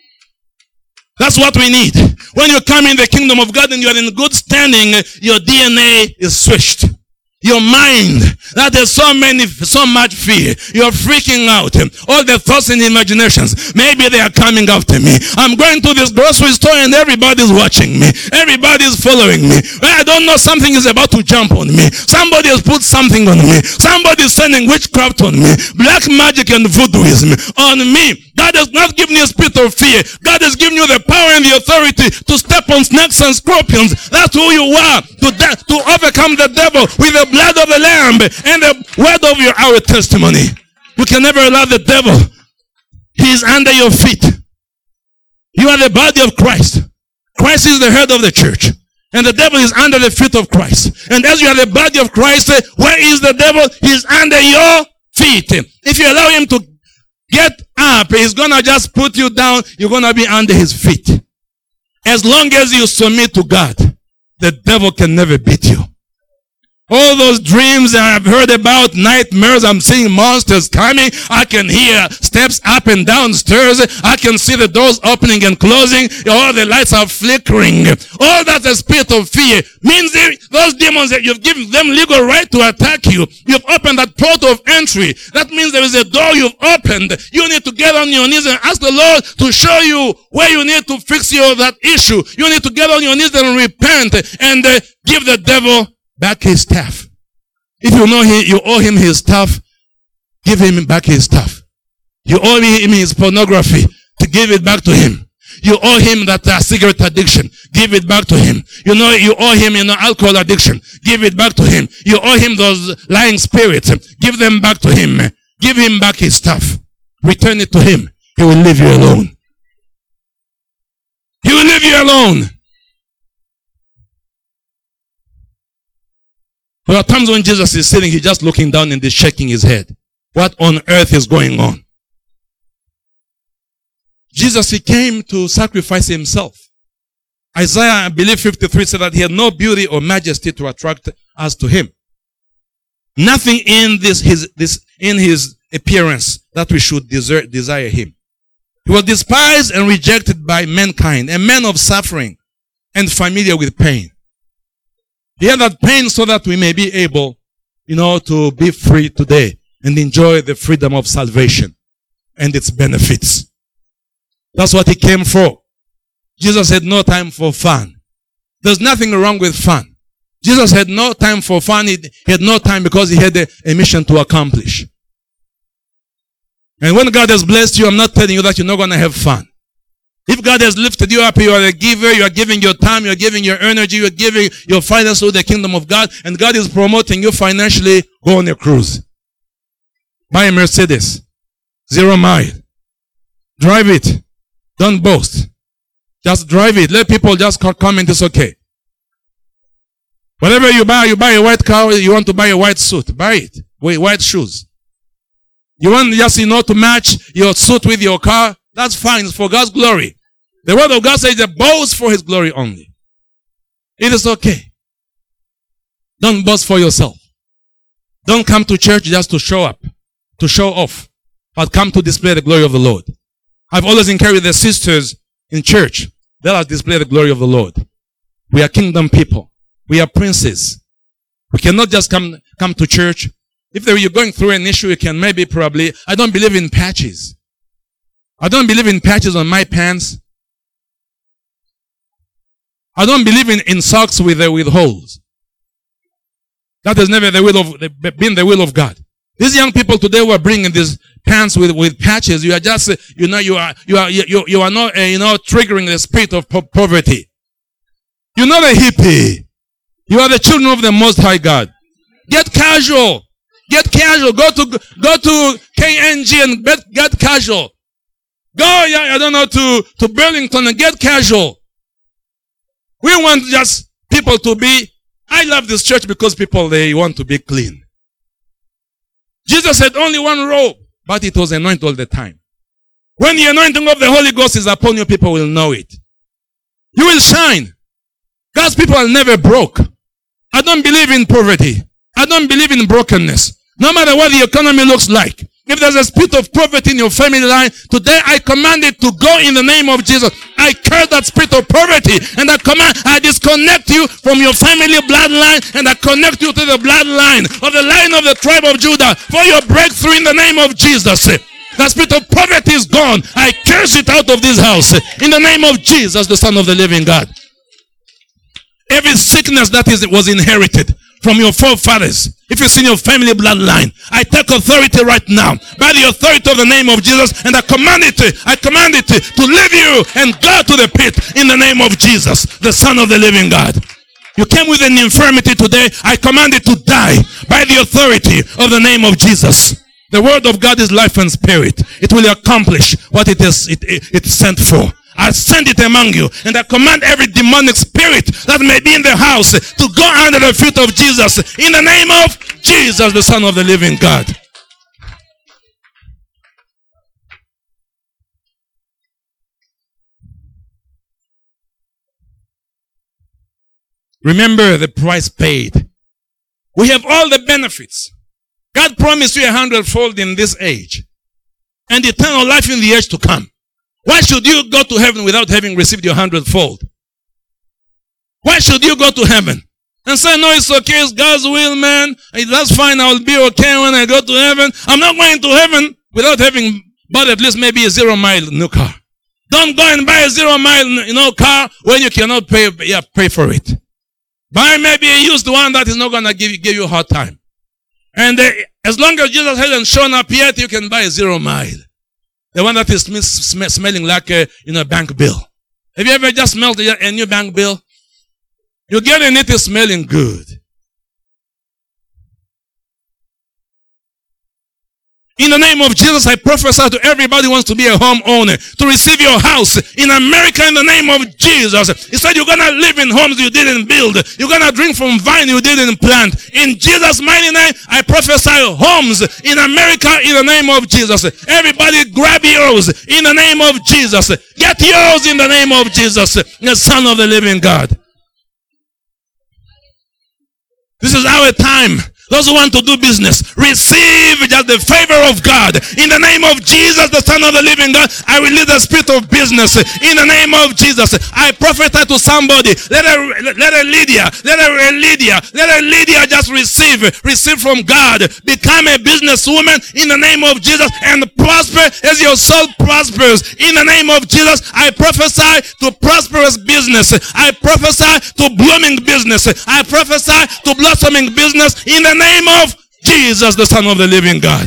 That's what we need. When you come in the kingdom of God and you're in good standing, your D N A is switched. Your mind, that there's so many, so much fear. You're freaking out. All the thoughts and imaginations, maybe they are coming after me. I'm going to this grocery store and everybody's watching me. Everybody's following me. I don't know, something is about to jump on me. Somebody has put something on me. Somebody's sending witchcraft on me. Black magic and voodooism on me. God has not given you a spirit of fear. God has given you the power and the authority to step on snakes and scorpions. That's who you are. To, de- to overcome the devil with the blood of the Lamb and the word of your our testimony. You can never allow the devil. He is under your feet. You are the body of Christ. Christ is the head of the church. And the devil is under the feet of Christ. And as you are the body of Christ, where is the devil? He's under your feet. If you allow him to get up, he's going to just put you down. You're going to be under his feet. As long as you submit to God, the devil can never beat you. All those dreams that I've heard about, nightmares, I'm seeing monsters coming. I can hear steps up and down stairs. I can see the doors opening and closing. All the lights are flickering. All that's a spirit of fear. Means those demons that you've given them legal right to attack you. You've opened that portal of entry. That means there is a door you've opened. You need to get on your knees and ask the Lord to show you where you need to fix your that issue. You need to get on your knees and repent and uh, give the devil back his staff. If you know he, you owe him his stuff, give him back his stuff. You owe him his pornography, to give it back to him. You owe him that uh, cigarette addiction, give it back to him. You know, you owe him, you know, alcohol addiction, give it back to him. You owe him those lying spirits, give them back to him. Give him back his stuff. Return it to him. He will leave you alone. He will leave you alone. There are times when Jesus is sitting, he's just looking down and he's shaking his head. What on earth is going on? Jesus, he came to sacrifice himself. Isaiah, I believe fifty-three, said that he had no beauty or majesty to attract us to him. Nothing in this, his, this, in his appearance that we should desire, desire him. He was despised and rejected by mankind, a man of suffering and familiar with pain. He had that pain so that we may be able, you know, to be free today and enjoy the freedom of salvation and its benefits. That's what he came for. Jesus had no time for fun. There's nothing wrong with fun. Jesus had no time for fun. He had no time because he had a, a mission to accomplish. And when God has blessed you, I'm not telling you that you're not going to have fun. If God has lifted you up, you are a giver, you are giving your time, you are giving your energy, you are giving your finance to the kingdom of God, and God is promoting you financially, go on a cruise. Buy a Mercedes. Zero mile. Drive it. Don't boast. Just drive it. Let people just comment, it's okay. Whatever you buy, you buy a white car, you want to buy a white suit, buy it. With white shoes. You want just, you know, to match your suit with your car, that's fine, it's for God's glory. The word of God says a boast for his glory only. It is okay. Don't boast for yourself. Don't come to church just to show up, to show off, but come to display the glory of the Lord. I've always encouraged the sisters in church, let us display the glory of the Lord. We are kingdom people. We are princes. We cannot just come, come to church. If there, you're going through an issue, you can maybe probably, I don't believe in patches. I don't believe in patches on my pants. I don't believe in, in socks with, uh, with holes. That has never the will of, been the will of God. These young people today who are bringing these pants with, with patches, you are just, uh, you know, you are, you are, you, you are not, uh, you know, triggering the spirit of po- poverty. You're not a hippie. You are the children of the Most High God. Get casual. Get casual. Go to, go to K N G and get, get casual. Go, yeah, I don't know, to, to Burlington and get casual. We want just people to be, I love this church because people, they want to be clean. Jesus had only one robe, but it was anointed all the time. When the anointing of the Holy Ghost is upon you, people will know it. You will shine. God's people are never broke. I don't believe in poverty. I don't believe in brokenness. No matter what the economy looks like. If there's a spirit of poverty in your family line, today I command it to go in the name of Jesus. I curse that spirit of poverty, and I command, I disconnect you from your family bloodline, and I connect you to the bloodline of the line of the tribe of Judah for your breakthrough in the name of Jesus. The spirit of poverty is gone. I curse it out of this house in the name of Jesus, the Son of the living God. Every sickness that is was inherited from your forefathers, if it's in your family bloodline, I take authority right now by the authority of the name of Jesus, and I command it, I command it to leave you and go to the pit in the name of Jesus, the Son of the living God. You came with an infirmity today, I command it to die by the authority of the name of Jesus. The word of God is life and spirit. It will accomplish what it is it, it, it's sent for. I send it among you, and I command every demonic spirit that may be in the house to go under the feet of Jesus in the name of Jesus, the Son of the living God. Remember the price paid. We have all the benefits. God promised you a hundredfold in this age and eternal life in the age to come. Why should you go to heaven without having received your hundredfold? Why should you go to heaven and say, no, it's okay, it's God's will, man. That's fine, I'll be okay when I go to heaven. I'm not going to heaven without having bought at least maybe a zero mile new car. Don't go and buy a zero mile you know, car when you cannot pay, yeah, pay for it. Buy maybe a used one that is not going to give, give you a hard time. And uh, as long as Jesus hasn't shown up yet, you can buy a zero mile. The one that is sm- sm- smelling like a you know, bank bill. Have you ever just smelled a, a new bank bill? You get in it, it's smelling good. In the name of Jesus, I prophesy to everybody who wants to be a homeowner to receive your house in America in the name of Jesus. He said you're going to live in homes you didn't build. You're going to drink from vine you didn't plant. In Jesus' mighty name, I prophesy homes in America in the name of Jesus. Everybody grab yours in the name of Jesus. Get yours in the name of Jesus, the Son of the living God. This is our time. Those who want to do business, receive just the favor of God. In the name of Jesus, the Son of the living God, I release the spirit of business. In the name of Jesus, I prophesy to somebody. Let her, let her Lydia, let her Lydia, let her Lydia just receive, receive from God. Become a businesswoman in the name of Jesus and prosper as your soul prospers. In the name of Jesus, I prophesy to prosperous business. I prophesy to blooming business. I prophesy to blossoming business in the name of Jesus, the Son of the living God.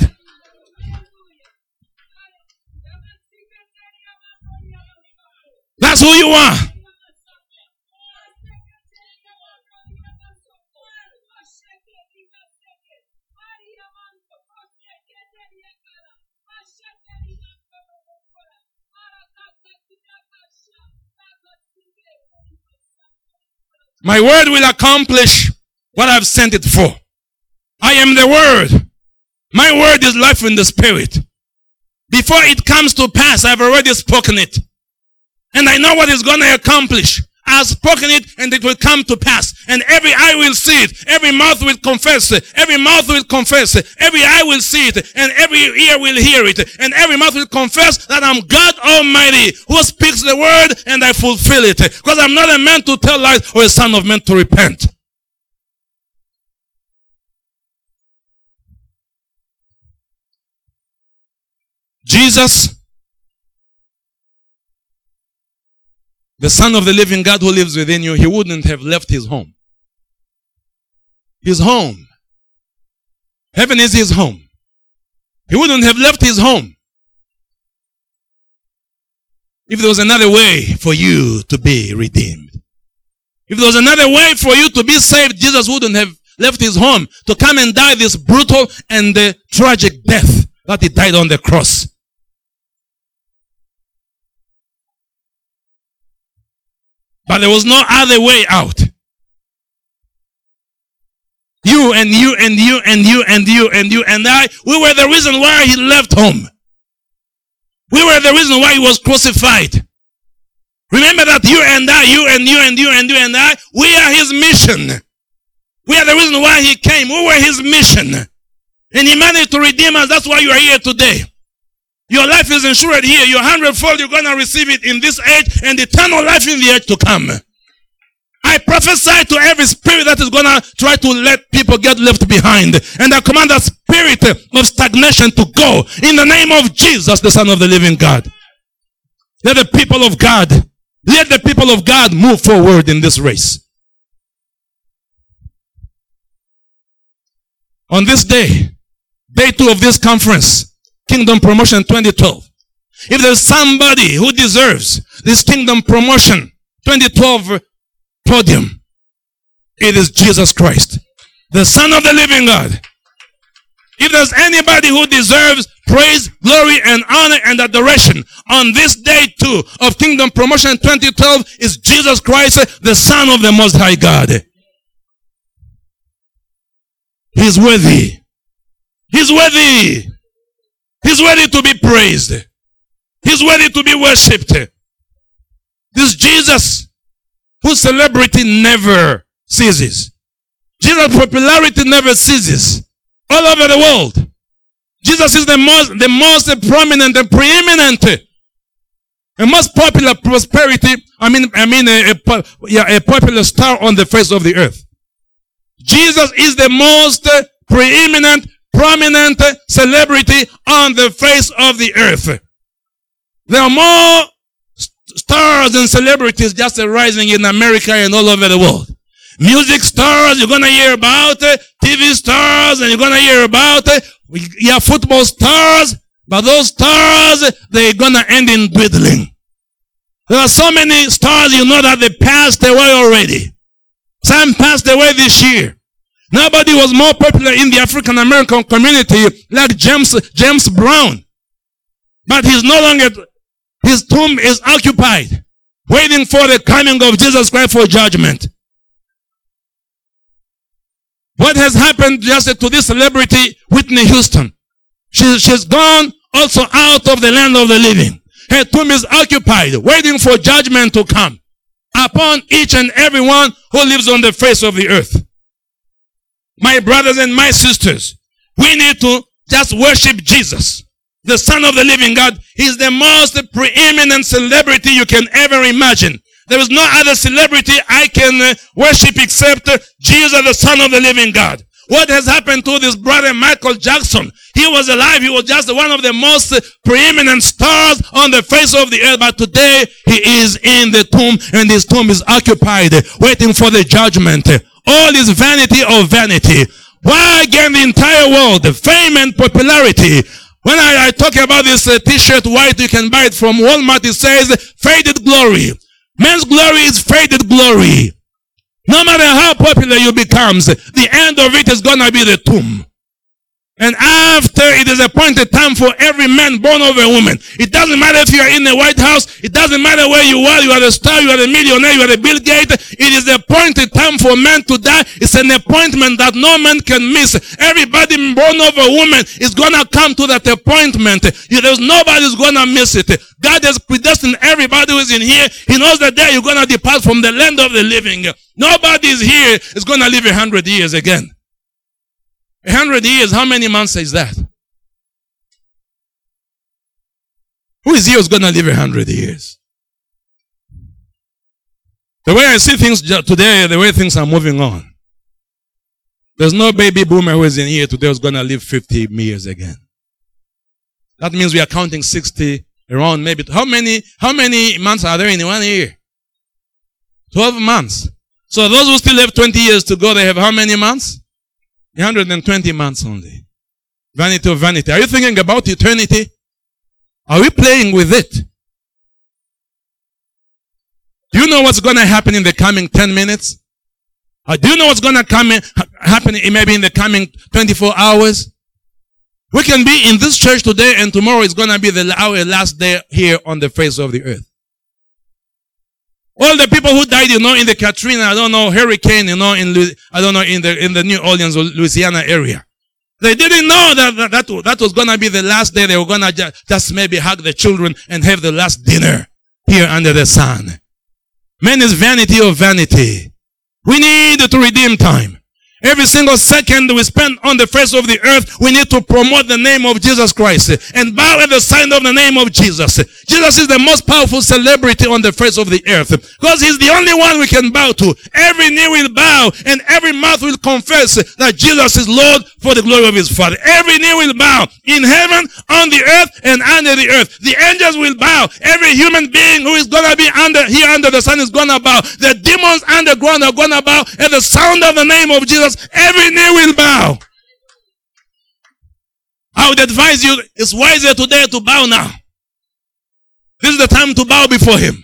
That's who you are. My word will accomplish what I've sent it for. I am the word. My word is life in the spirit. Before it comes to pass, I've already spoken it. And I know what it's going to accomplish. I've spoken it and it will come to pass. And every eye will see it. Every mouth will confess it. Every mouth will confess it. Every eye will see it. And every ear will hear it. And every mouth will confess that I'm God Almighty who speaks the word and I fulfill it. Because I'm not a man to tell lies or a son of man to repent. Jesus, the Son of the living God who lives within you, he wouldn't have left his home. His home. Heaven is his home. He wouldn't have left his home if there was another way for you to be redeemed. If there was another way for you to be saved, Jesus wouldn't have left his home to come and die this brutal and uh, tragic death that he died on the cross. But there was no other way out. You and you and you and you and you and you and I, we were the reason why he left home. We were the reason why he was crucified. Remember that you and I, you and you and you and you and I, we are his mission. We are the reason why he came. We were his mission. And he managed to redeem us. That's why you are here today. Your life is insured here. Your hundredfold, you're going to receive it in this age and eternal life in the age to come. I prophesy to every spirit that is going to try to let people get left behind. And I command that spirit of stagnation to go in the name of Jesus, the Son of the living God. Let the people of God, let the people of God move forward in this race. On this day, day two of this conference, Kingdom Promotion twenty twelve. If there's somebody who deserves this Kingdom Promotion twenty twelve podium, it is Jesus Christ, the Son of the living God. If there's anybody who deserves praise, glory, and honor and adoration on this day too of Kingdom Promotion twenty twelve, is Jesus Christ, the Son of the Most High God. He's worthy. He's worthy. He's worthy to be praised. He's worthy to be worshipped. This Jesus, whose celebrity never ceases. Jesus' popularity never ceases. All over the world. Jesus is the most, the most prominent and preeminent and most popular prosperity, I mean, I mean a, a, yeah, a popular star on the face of the earth. Jesus is the most preeminent, prominent celebrity on the face of the earth. There are more stars and celebrities just arising in America and all over the world. Music stars, you're going to hear about T V stars, and you're going to hear about yeah, football stars, but those stars, they're going to end in dwindling. There are so many stars, you know, that they passed away already. Some passed away this year. Nobody was more popular in the African American community like James, James Brown. But he's no longer, his tomb is occupied, waiting for the coming of Jesus Christ for judgment. What has happened just to this celebrity, Whitney Houston? She, she's gone also out of the land of the living. Her tomb is occupied, waiting for judgment to come upon each and every one who lives on the face of the earth. My brothers and my sisters, we need to just worship Jesus, the Son of the living God. He's the most preeminent celebrity you can ever imagine. There is no other celebrity I can uh, worship except uh, Jesus, the Son of the living God. What has happened to this brother Michael Jackson? He was alive. He was just one of the most uh, preeminent stars on the face of the earth. But today, he is in the tomb, and his tomb is occupied, uh, waiting for the judgment. All is vanity of vanity. Why again the entire world, the fame and popularity? When I, I talk about this uh, t-shirt white, you can buy it from Walmart. It says, faded glory. Man's glory is faded glory. No matter how popular you become, the end of it is going to be the tomb. And after it is appointed time for every man born of a woman. It doesn't matter if you are in the White House. It doesn't matter where you are. You are the star. You are the millionaire. You are the Bill Gates. It is the appointed time for man to die. It's an appointment that no man can miss. Everybody born of a woman is going to come to that appointment. There's nobody who's going to miss it. God has predestined everybody who is in here. He knows the day you're going to depart from the land of the living. Nobody is here is going to live a hundred years again. A hundred years, how many months is that? Who is here who's going to live a hundred years? The way I see things today, the way things are moving on, there's no baby boomer who is in here today who's going to live fifty years again. That means we are counting sixty around maybe. How many, how many months are there in one year? twelve months. So those who still have twenty years to go, they have how many months? one hundred twenty months only. Vanity of vanity. Are you thinking about eternity? Are we playing with it? Do you know what's going to happen in the coming ten minutes? Or do you know what's going to come in, happen in maybe in the coming twenty-four hours? We can be in this church today and tomorrow is going to be the, our last day here on the face of the earth. All the people who died, you know, in the Katrina, I don't know, hurricane, you know, in, I don't know, in the, in the New Orleans or Louisiana area. They didn't know that that, that, that was going to be the last day. They were going to just, just maybe hug the children and have the last dinner here under the sun. Man is vanity of vanity. We need to redeem time. Every single second we spend on the face of the earth, we need to promote the name of Jesus Christ and bow at the sign of the name of Jesus. Jesus is the most powerful celebrity on the face of the earth because he's the only one we can bow to. Every knee will bow and every mouth will confess that Jesus is Lord for the glory of his Father. Every knee will bow in heaven, on the earth, and under the earth. The angels will bow. Every human being who is going to be under here under the sun is going to bow. The demons underground are going to bow at the sound of the name of Jesus. Every knee will bow. I would advise you, it's wiser today to bow now. This is the time to bow before him.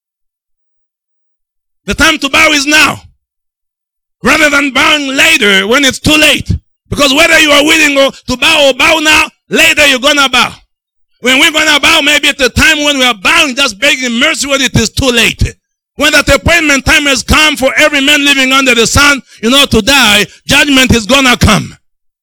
The time to bow is now. Rather than bowing later when it's too late. Because whether you are willing to bow or bow now, later you're going to bow. When we're going to bow, maybe at the time when we are bowing, just begging mercy when it is too late. When that appointment time has come for every man living under the sun, you know, to die, judgment is gonna come.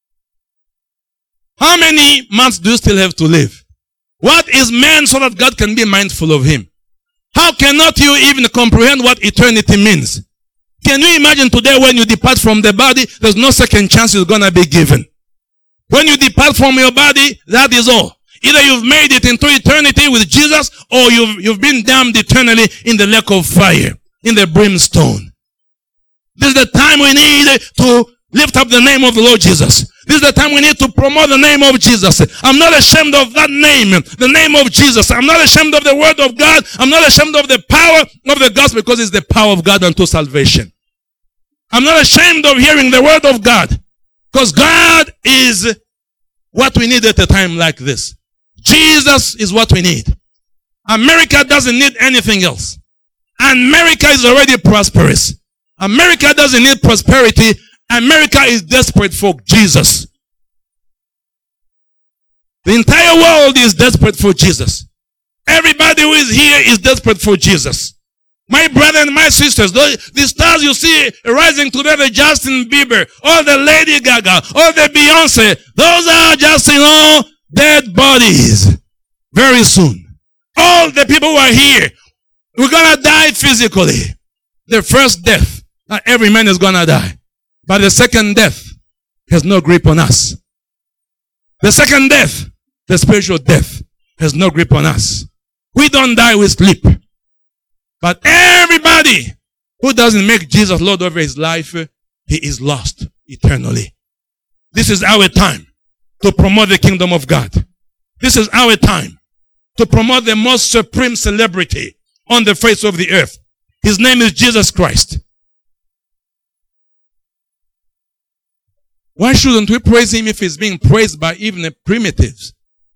How many months do you still have to live? What is man so that God can be mindful of him? How cannot you even comprehend what eternity means? Can you imagine today when you depart from the body, there's no second chance you're gonna be given. When you depart from your body, that is all. Either you've made it into eternity with Jesus or you've, you've been damned eternally in the lake of fire, in the brimstone. This is the time we need to lift up the name of the Lord Jesus. This is the time we need to promote the name of Jesus. I'm not ashamed of that name, the name of Jesus. I'm not ashamed of the word of God. I'm not ashamed of the power of the gospel because it's the power of God unto salvation. I'm not ashamed of hearing the word of God because God is what we need at a time like this. Jesus is what we need. America doesn't need anything else. America is already prosperous. America doesn't need prosperity. America is desperate for Jesus. The entire world is desperate for Jesus. Everybody who is here is desperate for Jesus. My brother and my sisters, the, the stars you see rising today, the Justin Bieber, all the Lady Gaga, all the Beyonce, those are just, you know, dead bodies. Very soon. All the people who are here, we're gonna die physically. The first death, not every man is gonna die. But the second death has no grip on us. The second death, the spiritual death, has no grip on us. We don't die, we sleep. But everybody who doesn't make Jesus Lord over his life, he is lost eternally. This is our time to promote the kingdom of God. This is our time to promote the most supreme celebrity on the face of the earth. His name is Jesus Christ. Why shouldn't we praise him if he's being praised by even the primitives?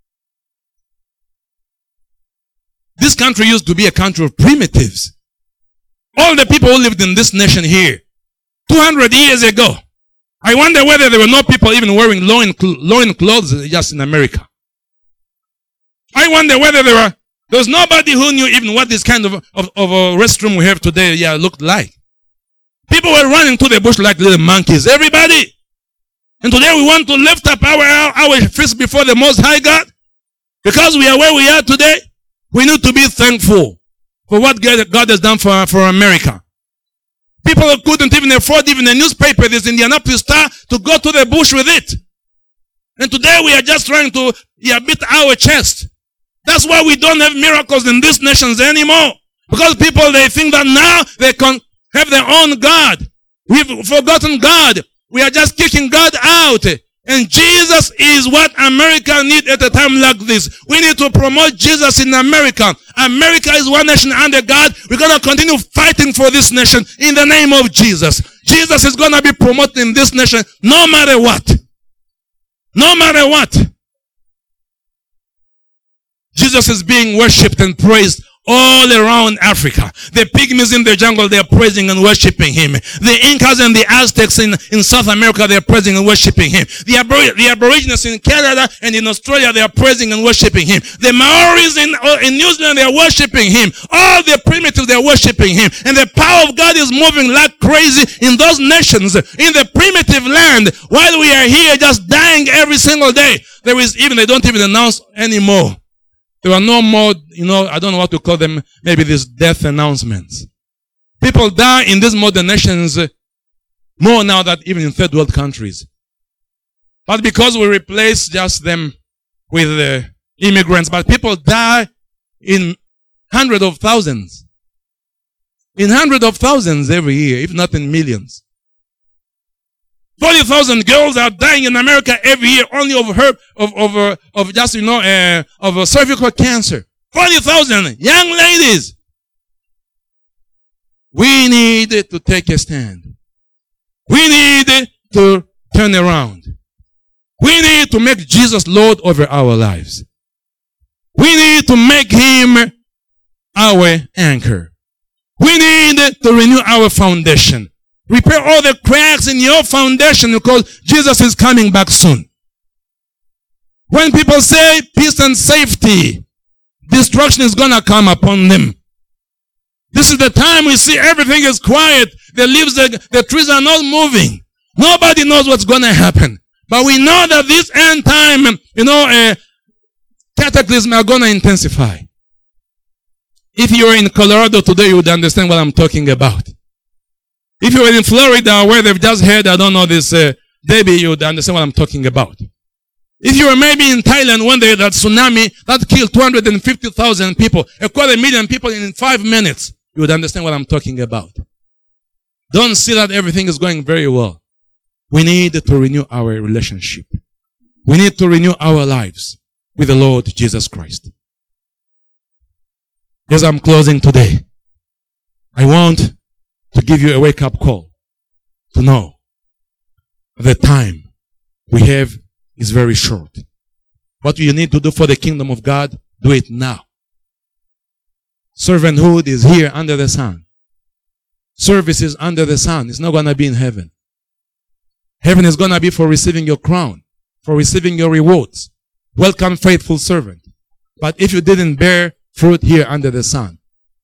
This country used to be a country of primitives. All the people who lived in this nation here, two hundred years ago, I wonder whether there were no people even wearing loin, loin clothes just in America. I wonder whether there were, there was nobody who knew even what this kind of, of, of a restroom we have today yeah, looked like. People were running to the bush like little monkeys. Everybody. And today we want to lift up our, our, our fist before the Most High God. Because we are where we are today, we need to be thankful for what God has done for, for America. People couldn't even afford even a newspaper, this Indianapolis Star, to go to the bush with it. And today we are just trying to yeah, beat our chest. That's why we don't have miracles in these nations anymore. Because people, they think that now they can have their own God. We've forgotten God. We are just kicking God out. And Jesus is what America needs at a time like this. We need to promote Jesus in America. America is one nation under God. We're going to continue fighting for this nation in the name of Jesus. Jesus is going to be promoted in this nation no matter what. No matter what. Jesus is being worshipped and praised all around Africa. The pygmies in the jungle, they are praising and worshiping him. The Incas and the Aztecs in, in South America, they are praising and worshiping him. The, Abor- the Aborigines in Canada and in Australia, they are praising and worshiping him. The Maoris in, uh, in New Zealand, they are worshiping him. All the primitives, they are worshiping him. And the power of God is moving like crazy in those nations, in the primitive land, while we are here just dying every single day. There is even, they don't even announce anymore. There are no more, you know, I don't know what to call them, maybe these death announcements. People die in these modern nations more now than even in third world countries. But because we replace just them with uh, immigrants, but people die in hundreds of thousands. In hundreds of thousands every year, if not in millions. forty thousand girls are dying in America every year only of her, of, of, uh, of just, you know, uh, of uh, cervical cancer. forty thousand young ladies. We need to take a stand. We need to turn around. We need to make Jesus Lord over our lives. We need to make him our anchor. We need to renew our foundation. Repair all the cracks in your foundation because Jesus is coming back soon. When people say peace and safety, destruction is going to come upon them. This is the time we see everything is quiet. The leaves, the, the trees are not moving. Nobody knows what's going to happen. But we know that this end time, you know, uh, cataclysms are going to intensify. If you were in Colorado today, you would understand what I'm talking about. If you were in Florida where they've just heard, I don't know, this uh, baby, you would understand what I'm talking about. If you were maybe in Thailand one day, that tsunami, that killed two hundred fifty thousand people, a quarter million people in five minutes, you would understand what I'm talking about. Don't see that everything is going very well. We need to renew our relationship. We need to renew our lives with the Lord Jesus Christ. As I'm closing today, I want to give you a wake-up call to know the time we have is very short. What you need to do for the kingdom of God, do it now. Servanthood is here under the sun. Service is under the sun. It's not going to be in heaven. Heaven is going to be for receiving your crown, for receiving your rewards. Welcome, faithful servant. But if you didn't bear fruit here under the sun,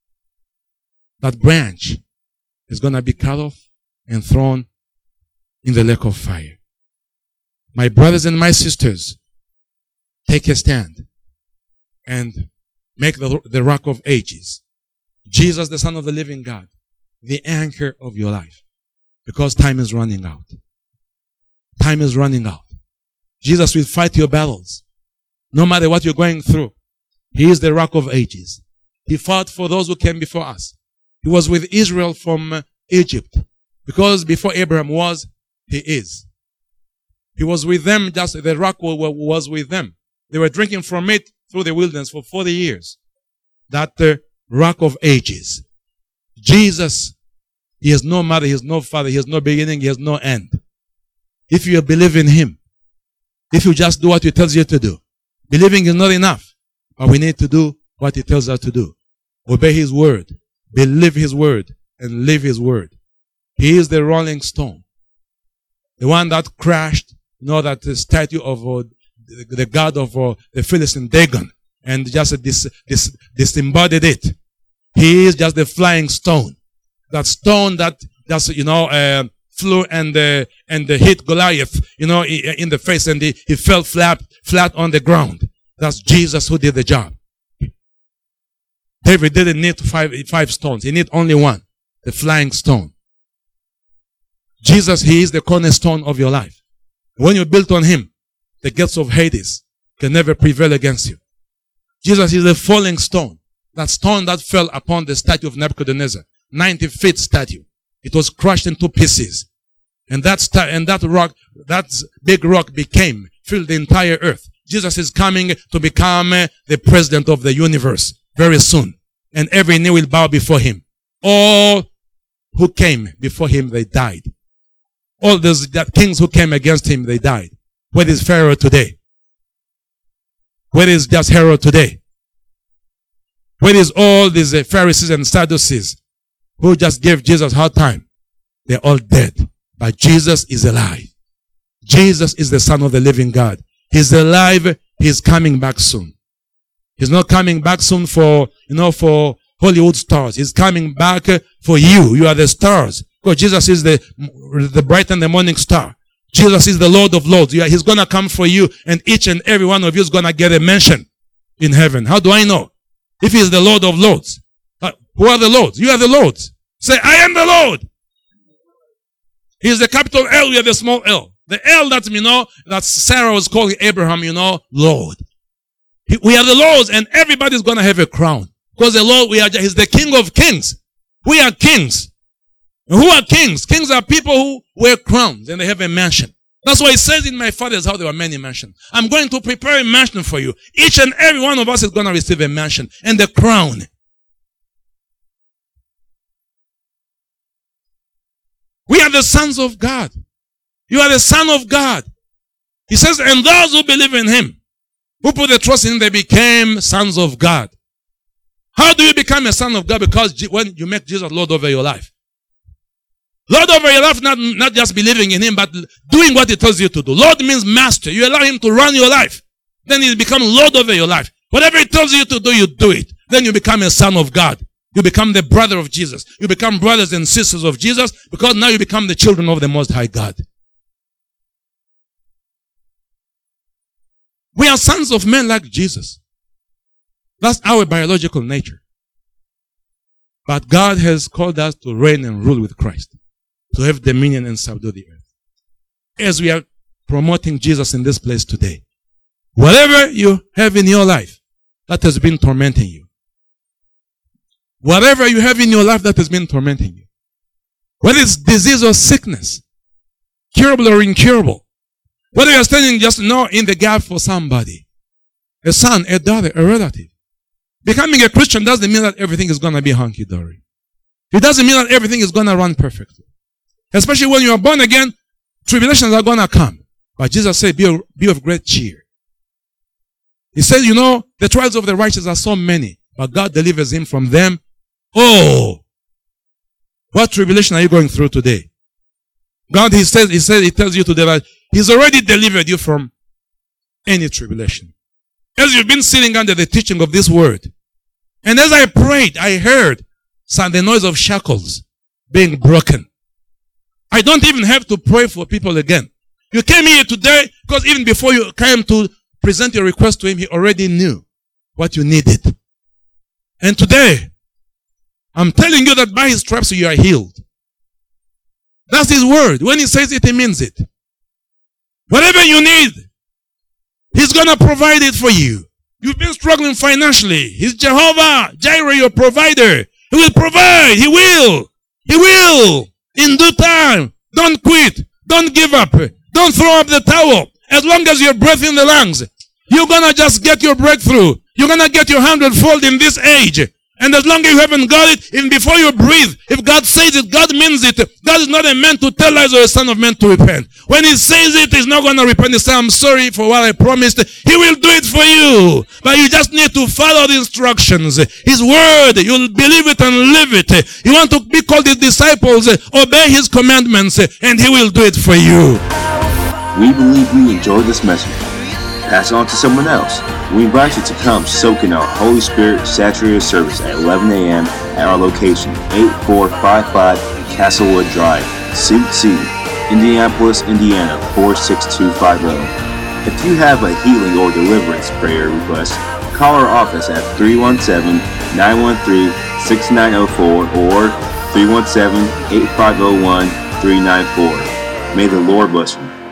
that branch is going to be cut off and thrown in the lake of fire. My brothers and my sisters, take a stand and make the, the rock of ages, Jesus, the Son of the living God, the anchor of your life. Because time is running out. Time is running out. Jesus will fight your battles. No matter what you're going through. He is the rock of ages. He fought for those who came before us. He was with Israel from Egypt. Because before Abraham was, he is. He was with them, just the rock was with them. They were drinking from it through the wilderness for forty years. That uh, rock of ages. Jesus, he has no mother, he has no father, he has no beginning, he has no end. If you believe in him, if you just do what he tells you to do, believing is not enough. But we need to do what he tells us to do. Obey his word. Believe his word and live his word. He is the rolling stone. The one that crashed, you know, that the statue of uh, the, the god of uh, the Philistine, Dagon, and just uh, dis, dis, disembodied it. He is just the flying stone. That stone that just, you know, uh, flew and, uh, and uh, hit Goliath, you know, in the face, and he, he fell flat, flat on the ground. That's Jesus who did the job. David didn't need five, five stones. He needed only one. The flying stone. Jesus, he is the cornerstone of your life. When you built on him, the gates of Hades can never prevail against you. Jesus is the falling stone. That stone that fell upon the statue of Nebuchadnezzar. ninety feet statue. It was crushed into pieces. And that star, and that rock, that big rock became, filled the entire earth. Jesus is coming to become the president of the universe very soon. And every knee will bow before him. All who came before him, they died. All those that kings who came against him, they died. Where is Pharaoh today? Where is just Herod today? Where is all these uh, Pharisees and Sadducees who just gave Jesus a hard time? They're all dead. But Jesus is alive. Jesus is the Son of the living God. He's alive. He's coming back soon. He's not coming back soon for, you know, for Hollywood stars. He's coming back for you. You are the stars. Because Jesus is the, the bright and the morning star. Jesus is the Lord of Lords. He's going to come for you, and each and every one of you is going to get a mention in heaven. How do I know? If he's the Lord of Lords. Uh, who are the Lords? You are the Lords. Say, I am the Lord. He's the capital L, we are the small L. The L that, you know, that Sarah was calling Abraham, you know, Lord. He, we are the Lords, and everybody's going to have a crown. Because the Lord, we are, he's the King of Kings. We are kings. And who are kings? Kings are people who wear crowns and they have a mansion. That's why it says in my father's house there were many mansions. I'm going to prepare a mansion for you. Each and every one of us is going to receive a mansion and the crown. We are the sons of God. You are the son of God. He says, and those who believe in him, who put their trust in him, they became sons of God. How do you become a son of God? Because when you make Jesus Lord over your life. Lord over your life, not, not just believing in him, but doing what he tells you to do. Lord means master. You allow him to run your life. Then he becomes Lord over your life. Whatever he tells you to do, you do it. Then you become a son of God. You become the brother of Jesus. You become brothers and sisters of Jesus because now you become the children of the Most High God. We are sons of men like Jesus. That's our biological nature. But God has called us to reign and rule with Christ. To have dominion and subdue the earth. As we are promoting Jesus in this place today. Whatever you have in your life that has been tormenting you. Whatever you have in your life that has been tormenting you. Whether it's disease or sickness. Curable or incurable. Whether you're standing just now in the gap for somebody. A son, a daughter, a relative. Becoming a Christian doesn't mean that everything is going to be hunky-dory. It doesn't mean that everything is going to run perfectly. Especially when you are born again, tribulations are going to come. But Jesus said, be of, be of great cheer. He said, you know, the trials of the righteous are so many, but God delivers him from them. Oh, what tribulation are you going through today? God, he says, he says, he tells you today that he's already delivered you from any tribulation. As you've been sitting under the teaching of this word, and as I prayed, I heard some, the noise of shackles being broken. I don't even have to pray for people again. You came here today because even before you came to present your request to him, he already knew what you needed. And today, I'm telling you that by his stripes you are healed. That's his word. When he says it, he means it. Whatever you need, he's going to provide it for you. You've been struggling financially. He's Jehovah Jireh, your provider. He will provide. He will. He will. In due time. Don't quit. Don't give up. Don't throw up the towel. As long as you're breath in the lungs, you're going to just get your breakthrough. You're going to get your hundredfold in this age. And as long as you haven't got it, even before you breathe, if God says it, God means it. God is not a man to tell lies or a son of man to repent. When he says it, he's not going to repent. He says, I'm sorry for what I promised. He will do it for you. But you just need to follow the instructions. His word, you'll believe it and live it. You want to be called his disciples, obey his commandments, and he will do it for you. We believe you enjoyed this message. Pass it on to someone else. We invite you to come soak in our Holy Spirit saturated service at eleven a.m. at our location, eighty-four fifty-five Castlewood Drive, Suite C, Indianapolis, Indiana, four six two five zero. If you have a healing or deliverance prayer request, call our office at three one seven, nine one three, six nine zero four or three one seven, eight five zero one, three nine four. May the Lord bless you.